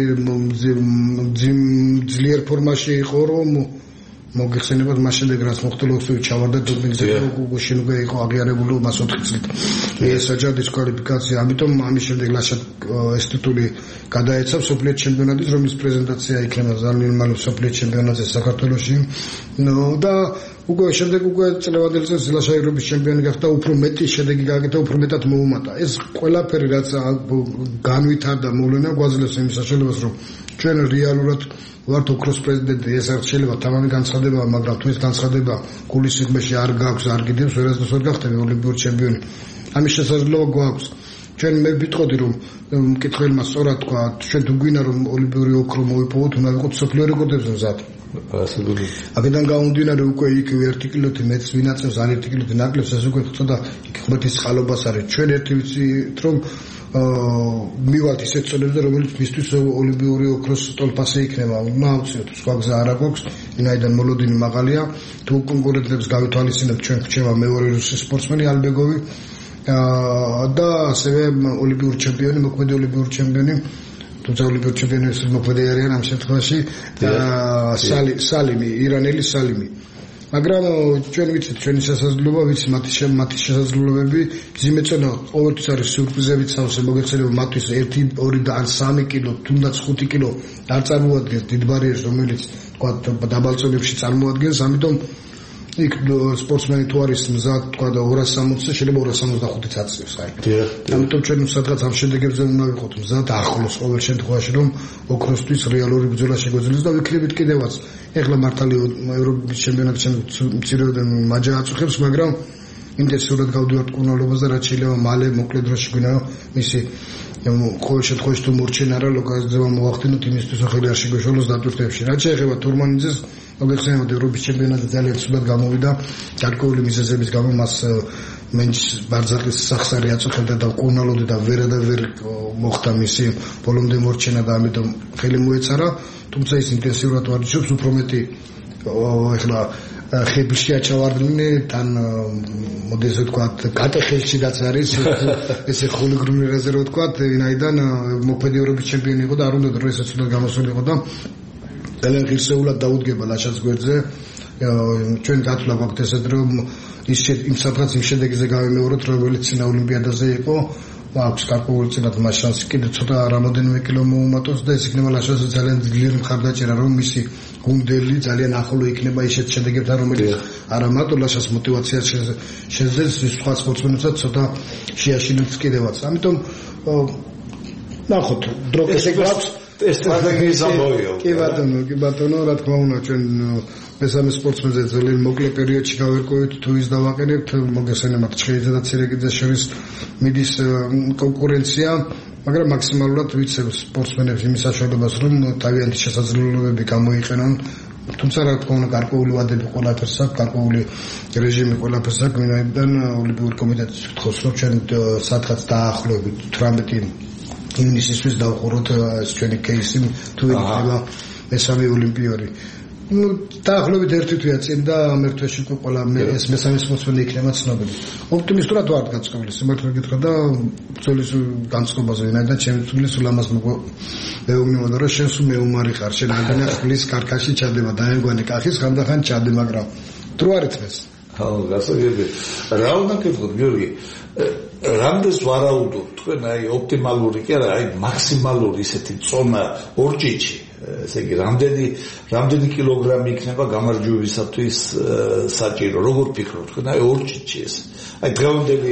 ძლიერ ფორმაში იყო, რომ მოგეხსენებათ მას შემდეგ რაც მოხდა ლოქსოვი ჩავარდა დოპინგზე გუშინ უკვე იყო აღიარებული მას ოთხი წლით. ესაჯა დისკვალიფიკაცია, ამიტომ ამის შემდეგ ლაშა ეს ტიტული გადაეცა სოფლიო ჩემპიონატის, რომლის პრეზენტაცია იქნება ძალიან მალე სოფლიო ჩემპიონატზე საქართველოში. ნუ და უკვე შემდეგ უკვე წლევანდელ წელს ლაშა ევროპის ჩემპიონი გახდა, უფრო მეტი შედეგი გააკეთა, უფრო მეტად მოუმატა. ეს ყველაფერი რაც განვითარდა მოვლენა გვაძლევს იმის საშუალებას, რომ ჩვენ რეალურად ვართ ოქროს პრეზიდენტი, ეს არ შეიძლება თამამი განცხადება, მაგრამ თუ ეს განცხადება გულის სიღრმეში არ გაქვს, არ გიდევს, ვერასდროს ვერ გახდები ოლიმპიური ჩემპიონი. ამის შესაძლებლობა გვაქვს. ჩვენ მე ვიტყოდი რომ მკითხველმა სწორად თქვა, ჩვენ თუ გვინდა რომ ოლიმპიური ოქრო მოვიპოვოთ, უნდა ვიყოთ სოფლიო რეკორდებზე მზად. ასებული. აქედან გამომდინარე უკვე იქ ერთი კილოთი მეც ვინაწევს, ან ერთი კილოთი ნაკლებს, ეს უკვე ხდება იქ ხმეთის წყალობას არის. ჩვენ ერთი ვიცით რომ მივართ ისეთ წოდებებზე, რომელიც მისთვის ოლიმპიური ოქროს ტოლფასი იქნება. უნდა ავწიოთ, სხვა გზა არ აქვს, ვინაიდან მოლოდინი მაღალია. თუ კონკურენტებს გავითვალისწინებთ, ჩვენ გვჩება მეორე რუსი სპორტსმენი ალბეგოვი და ასევე ოლიმპიური ჩემპიონი, მოქმედი ოლიმპიური ჩემპიონი, თუმცა ოლიმპიური ჩემპიონის მოქმედი არიან ამ შემთხვევაში სალიმი, ირანელი სალიმი. მაგრამ ჩვენ ვიცით ჩვენი შესაძლებლობა, ვიცით მათი მათი შესაძლებლობები, ძიმეწონა ყოველთვის არის სიურპრიზებით სავსე მოგეხსენება მათთვის ერთი, ორი და ან სამი კილო, თუნდაც ხუთი კილო არ წარმოადგენს დიდ ბარიერს, რომელიც თქვა დაბალწონებში წარმოადგენს, ამიტომ იქ სპორტსმენი თუ არის მზად თქვა და ორას სამოცზე შეიძლება ორას სამოცდახუთიც აწევს აი. ამიტომ ჩვენ სადღაც ამ შედეგებზე უნდა ვიყოთ მზად ახლოს ყოველ შემთხვევაში რომ ოქროსთვის რეალური ბრძოლა შეგვეძლოს და ვიქნებით კიდევაც. ეხლა მართალი ევროპის ჩემპიონატში მცირეოდენ მაჯა აწუხებს, მაგრამ ინტენსიურად გავდივართ კურნალობას და რაც შეიძლება მალე მოკლე დროში გვინდა მისი ყოველ შემთხვევაში თუ მორჩენ არა ლოკალიზება მოახდინოთ იმისთვის ახალი არ შეგვეშალოს დატვირთვებში. რაც შეეხება თურმანიძეს მოგეხსენებათ ევროპის ჩემპიონატზე ძალიან ცუდად გამოვიდა გარკვეული მიზეზების გამო მას მენჩ ბარძაყის სახსარი აწუხებდა და კურნალოდი და ვერა და ვერ მოხდა მისი ბოლომდე მორჩენა და ამიტომ ხელი მოეწარა, თუმცა ის ინტენსიურად ვარჯიშობს, უფრო მეტი ეხლა ხებშია ჩავარდნინე თან მოდესე ვთქვათ კატეხელშიდაც არის ესე ხოლიგრული რეზერვო ვთქვათ, ვინაიდან მოქმედი ევროპის ჩემპიონი იყო და არ უნდა რომ ესე ცუდად გამოსულიყო და ძალიან ღირსეულად დაუდგება ლაშას გვერდზე. ჩვენ დათვლა გვაქვს ესეთ რომ ის იმ საფრთხის იმ შედეგზე გავიმეოროთ, რომელიც წინა ოლიმპიადაზე იყო, აქვს გარკვეული წილად მას შანსი კიდე ცოტა რამოდენიმე კილო მოუმატოს და ეს იქნება ლაშაზე ძალიან ძლიერი მხარდაჭერა რომ მისი გუნდელი ძალიან ახლო იქნება ისეთ შედეგებთან რომელიც არა მარტო ლაშას მოტივაციას შეძლებს სხვა სპორტსმენებსაც ცოტა შეაშინებს კიდევაც ამიტომ ნახოთ დრო ესე გვაქვს ეს სტრატეგიის ამბავია კი ბატონო კი ბატონო რა თქმა უნდა ჩვენ მესამე სპორტსმენზე ძალიან მოკლე პერიოდში გავერკვევით თუ ის დავაყენებთ მოგესალმებით ჭხიძე და ცირეკიძეს შორის მიდის კონკურენცია მაგრამ მაქსიმალურად ვიცებ სპორტსმენებს იმის საშუალებას რომ თავიანთი შესაძლებლობები გამოიყენონ თუმცა რა თქმა უნდა გარკვეული ვადები ყველაფერს აქვს გარკვეული რეჟიმი ყველაფერს აქვს ვინაიდან ოლიმპიური კომიტეტი თხოვს რომ ჩვენ სადღაც დაახლოებით თვრამეტი ივნისისთვის დავხუროთ ეს ჩვენი кейსი თუ იქნება მესამე ოლიმპიორი ну დაახლოებით ერთი თვეა წინ და ამ ერთ თვეში ყველა ეს მესამე სპორტსმენი იქნება ცნობილი ოპტიმისტურად ვარ გაწყობილი სიმართლე გითხრა და ბრძოლის განწყობაზე ვინაიდან ჩემი თვლის სულ ამას მეუბნებოდა რომ შენ სულ მეუმარი ხარ შენ ამდენი ხლის კარკაში ჩადება დაემგვანი კახის ხანდახან ჩადე მაგრამ დრო არ ეთმეს ხო გასაგები რა უნდა გითხოთ გიორგი რამდენს ვარაუდობ თქვენ აი ოპტიმალური კი არა აი მაქსიმალური ისეთი წონა ორჯიჩი ესე იგი რამდენი რამდენი კილოგრამი იქნება გამარჯვებისათვის საჭირო როგორ ფიქრობთ თქვენ აი ორჯიჩი ეს აი დღევანდელი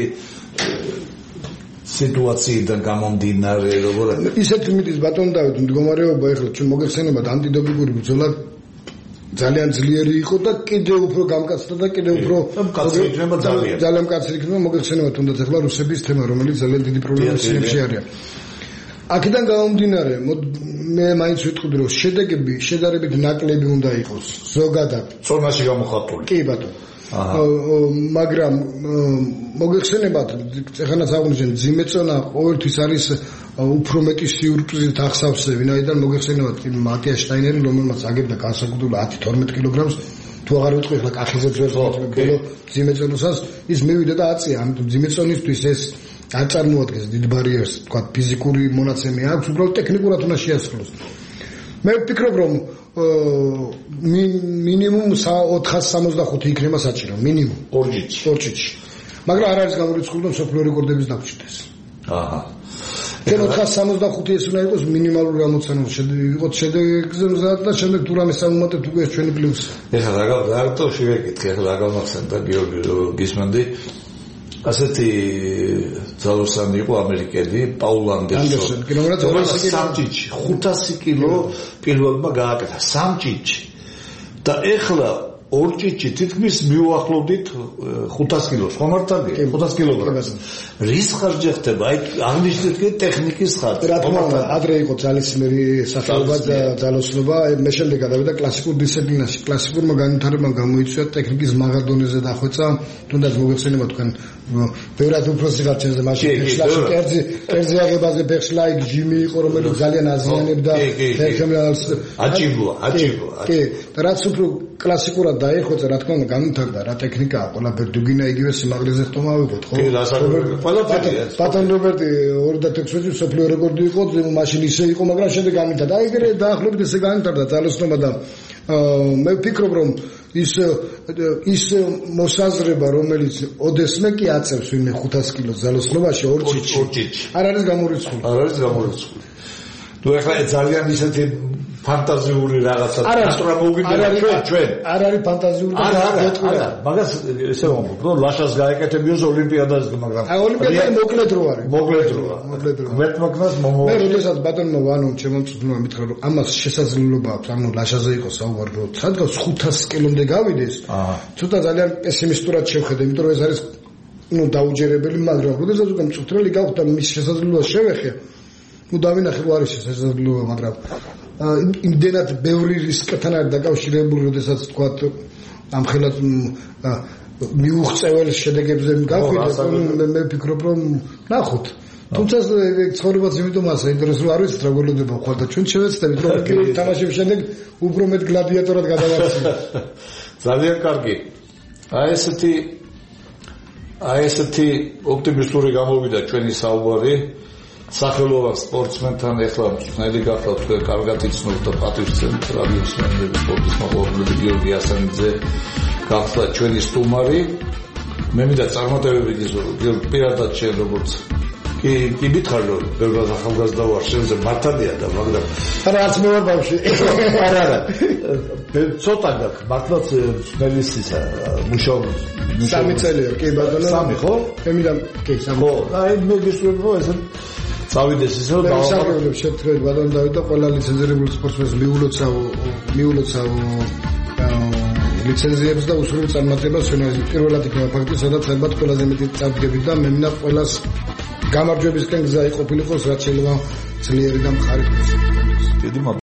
სიტუაციიდან გამომდინარე როგორ ისეთი მიდის ბატონ დავით მდგომარეობა ეხლა ჩვენ მოგეხსენებათ ანტიდოპინგური ბრძოლა ძალიან ძლიერი იყო და კიდე უფრო გამკაცდა და კიდე უფრო კაცრი იქნება ძალიან ძალიან კაცრი იქნება მოგეხსენებათ თუნდაც ეხლა რუსების თემა რომელიც ძალიან დიდი პრობლემა სინებში არის აქედან გამომდინარე მე მაინც ვიტყვი რომ შედეგები შედარებით ნაკლები უნდა იყოს ზოგადად წონაში გამოხატული კი ბატონო მაგრამ მოგეხსენებათ ეხანაც აღვნიშნეთ ძიმეწონა ყოველთვის არის უფრო მეტი სიურპრიზით ახსავსე ვინაიდან მოგეხსენებათ მატიას შტაინერი რომელმაც აგებდა განსაკუთრებულად ათი თორმეტი კილოგრამს თუ აღარ ვიტყვი ახლა კახიზე ძველ ბოლო ძიმეწონოსას ის მივიდა და აწია ამიტომ ძიმეწონისთვის ეს არ წარმოადგენს დიდ ბარიერს თქვა ფიზიკური მონაცემი აქვს უბრალოდ ტექნიკურად უნდა შეასრულოს მე ვფიქრობ რომ მინიმუმ ოთხას სამოცდახუთი იქნება საჭირო მინიმუმ ორჯიჩი ორჯიჩი მაგრამ არ არის გამორიცხული რომ სოფლიო რეკორდების დაგჭირდეს აჰა ჩვენ ოთხას სამოცდახუთი ეს უნდა იყოს მინიმალური გამოცანა შედეგოთ შედეგზე და შემდეგ თუ რამე სამომატებთ უკვე ეს ჩვენი პლუსი ეხლა რა რატო შევეკითხე ეხლა რა გამახსენდა გიორგი გისმენდი ასეთი ძალოსანი იყო ამერიკელი პაულ ანდერსონი რომელიც სამჯიჩი ხუთასი კილო პირველმა გააკეთა სამჯიჩი და ეხლა ორჯიჩი თითქმის მიუახლოვდით ხუთას კილოს ხო მართალია ხუთას კილოგრამს რის ხარჯი ხდება აი აღნიშნეთ კი ტექნიკის ხარჯი რა თქმა უნდა ადრე იყო ძალისმიერი სახეობა ძალოსნობა მე შემდეგ გადავიდა კლასიკურ დისციპლინაში კლასიკურმა განვითარებამ გამოიწვია ტექნიკის მაღალ დონეზე დახვეწა თუნდაც მოგეხსენება თქვენ ბევრად უფროსი ხარ ჩემზე მაშინ ფეხშლაში კერძი კერძი აღებაზე ფეხშლაი ჯიმი იყო რომელიც ძალიან აზიანებდა ფეხშლას აჭიბოა აჭიბოა კი და რაც უფრო კლასიკურად დაიხოცა რა თქმა უნდა განვითარდა რა ტექნიკაა ყველაფერი დუგინა იგივე სიმაღლეზე ხტომა ვიყოთ ხო კი რასაკვირველია ყველაფერი ბატონ რობერტი ორი და ექვსი წლის სოფლიო რეკორდი იყო მაშინ ისე იყო მაგრამ შემდეგ განვითარდა აი ეგრე დაახლოებით ესე განვითარდა ძალოსნობა და მე ვფიქრობ რომ ის ის მოსაზრება რომელიც ოდესმე კი აწევს ვინმე ხუთას კილოს ძალოსნობაში ორჯიჩი არ არის გამორიცხული არ არის გამორიცხული თუ ეხლა ძალიან ისეთი ფანტაზიური რაღაცა ასტრა მოვიდეთ ჩვენ არ არის ფანტაზიური და არა მაგას ესე ვამბობ რომ ლაშას გაეკეთებიოს ოლიმპიადაზე მაგრამ აი ოლიმპიადაზე მოკლედ რო არის მოკლედ როა მოკლედ როა მეტმოქმედს მომო მე როდესაც ბატონო ვანო ჩემო მწვრთნელმა მითხრა რომ ამას შესაძლებლობა აქვს ანუ ლაშაზე იყოს საუბარი რომ სადღაც ხუთას კილომდე გავიდეს ცოტა ძალიან პესიმისტურად შევხედე იმიტომ რომ ეს არის ну დაუჯერებელი მაგრამ როდესაც უკვე მწვრთნელი გავხდა მის შესაძლებლობას შევეხე ну დავინახე რომ არის შესაძლებლობა მაგრამ იმდენად ბევრი რისკთან არის დაკავშირებული როდესაც თქვა ამ ხელად მიუღწევალ შედეგებზე გავხდით მე ვფიქრობ რომ ნახოთ თუმცა ცხოვრებაც იმიტომ მასა ინტერესს რომ არ ვიცით რა გველოდება ხვალ და ჩვენ შევეცდებით რომ თამაშების შემდეგ უფრო მეტ გლადიატორად გადავაქციოთ ძალიან კარგი აი ესეთი აი ესეთი ოპტიმისტური გამოვიდა ჩვენი საუბარი სახელოვან სპორტსმენთან ეხლა მწვრთნელი გახდა თქვენ კარგად იცნობთ და პატივცემთ რადიოს მენეჯმენტის სპორტის მოხალისე გიორგი ასანიძე გახდა ჩვენი სტუმარი მე მინდა წარმატებები გიზრო გიორგი პირადად შენ როგორც კი კი მითხარ რომ ბევრად ახალგაზრდა ვარ შენზე მართალია და მაგრამ არა არც მე ვარ ბავშვი არა არა ცოტა გაქვს მართლაც მელის ისა მუშაობის სამი წელია კი ბატონო სამი ხო ემილამ კი სამი ხო აი მე გისურვებ რომ ეს წავიდეს ისე რომ დავაბარებ შეთქრეთ ბატონო დავით და ყველა ლიცენზირებული სპორტსმენს მიულოცავ მიულოცავ ლიცენზიებს და უსურველ წარმატებას ჩვენ ეს პირველად იქნება ფაქტი სადაც ალბათ ყველაზე მეტი წარდგებით და მე მინდა ყველას გამარჯვებისკენ გზა იყოფილიყოს რაც შეიძლება ძლიერი და მხარი. დიდი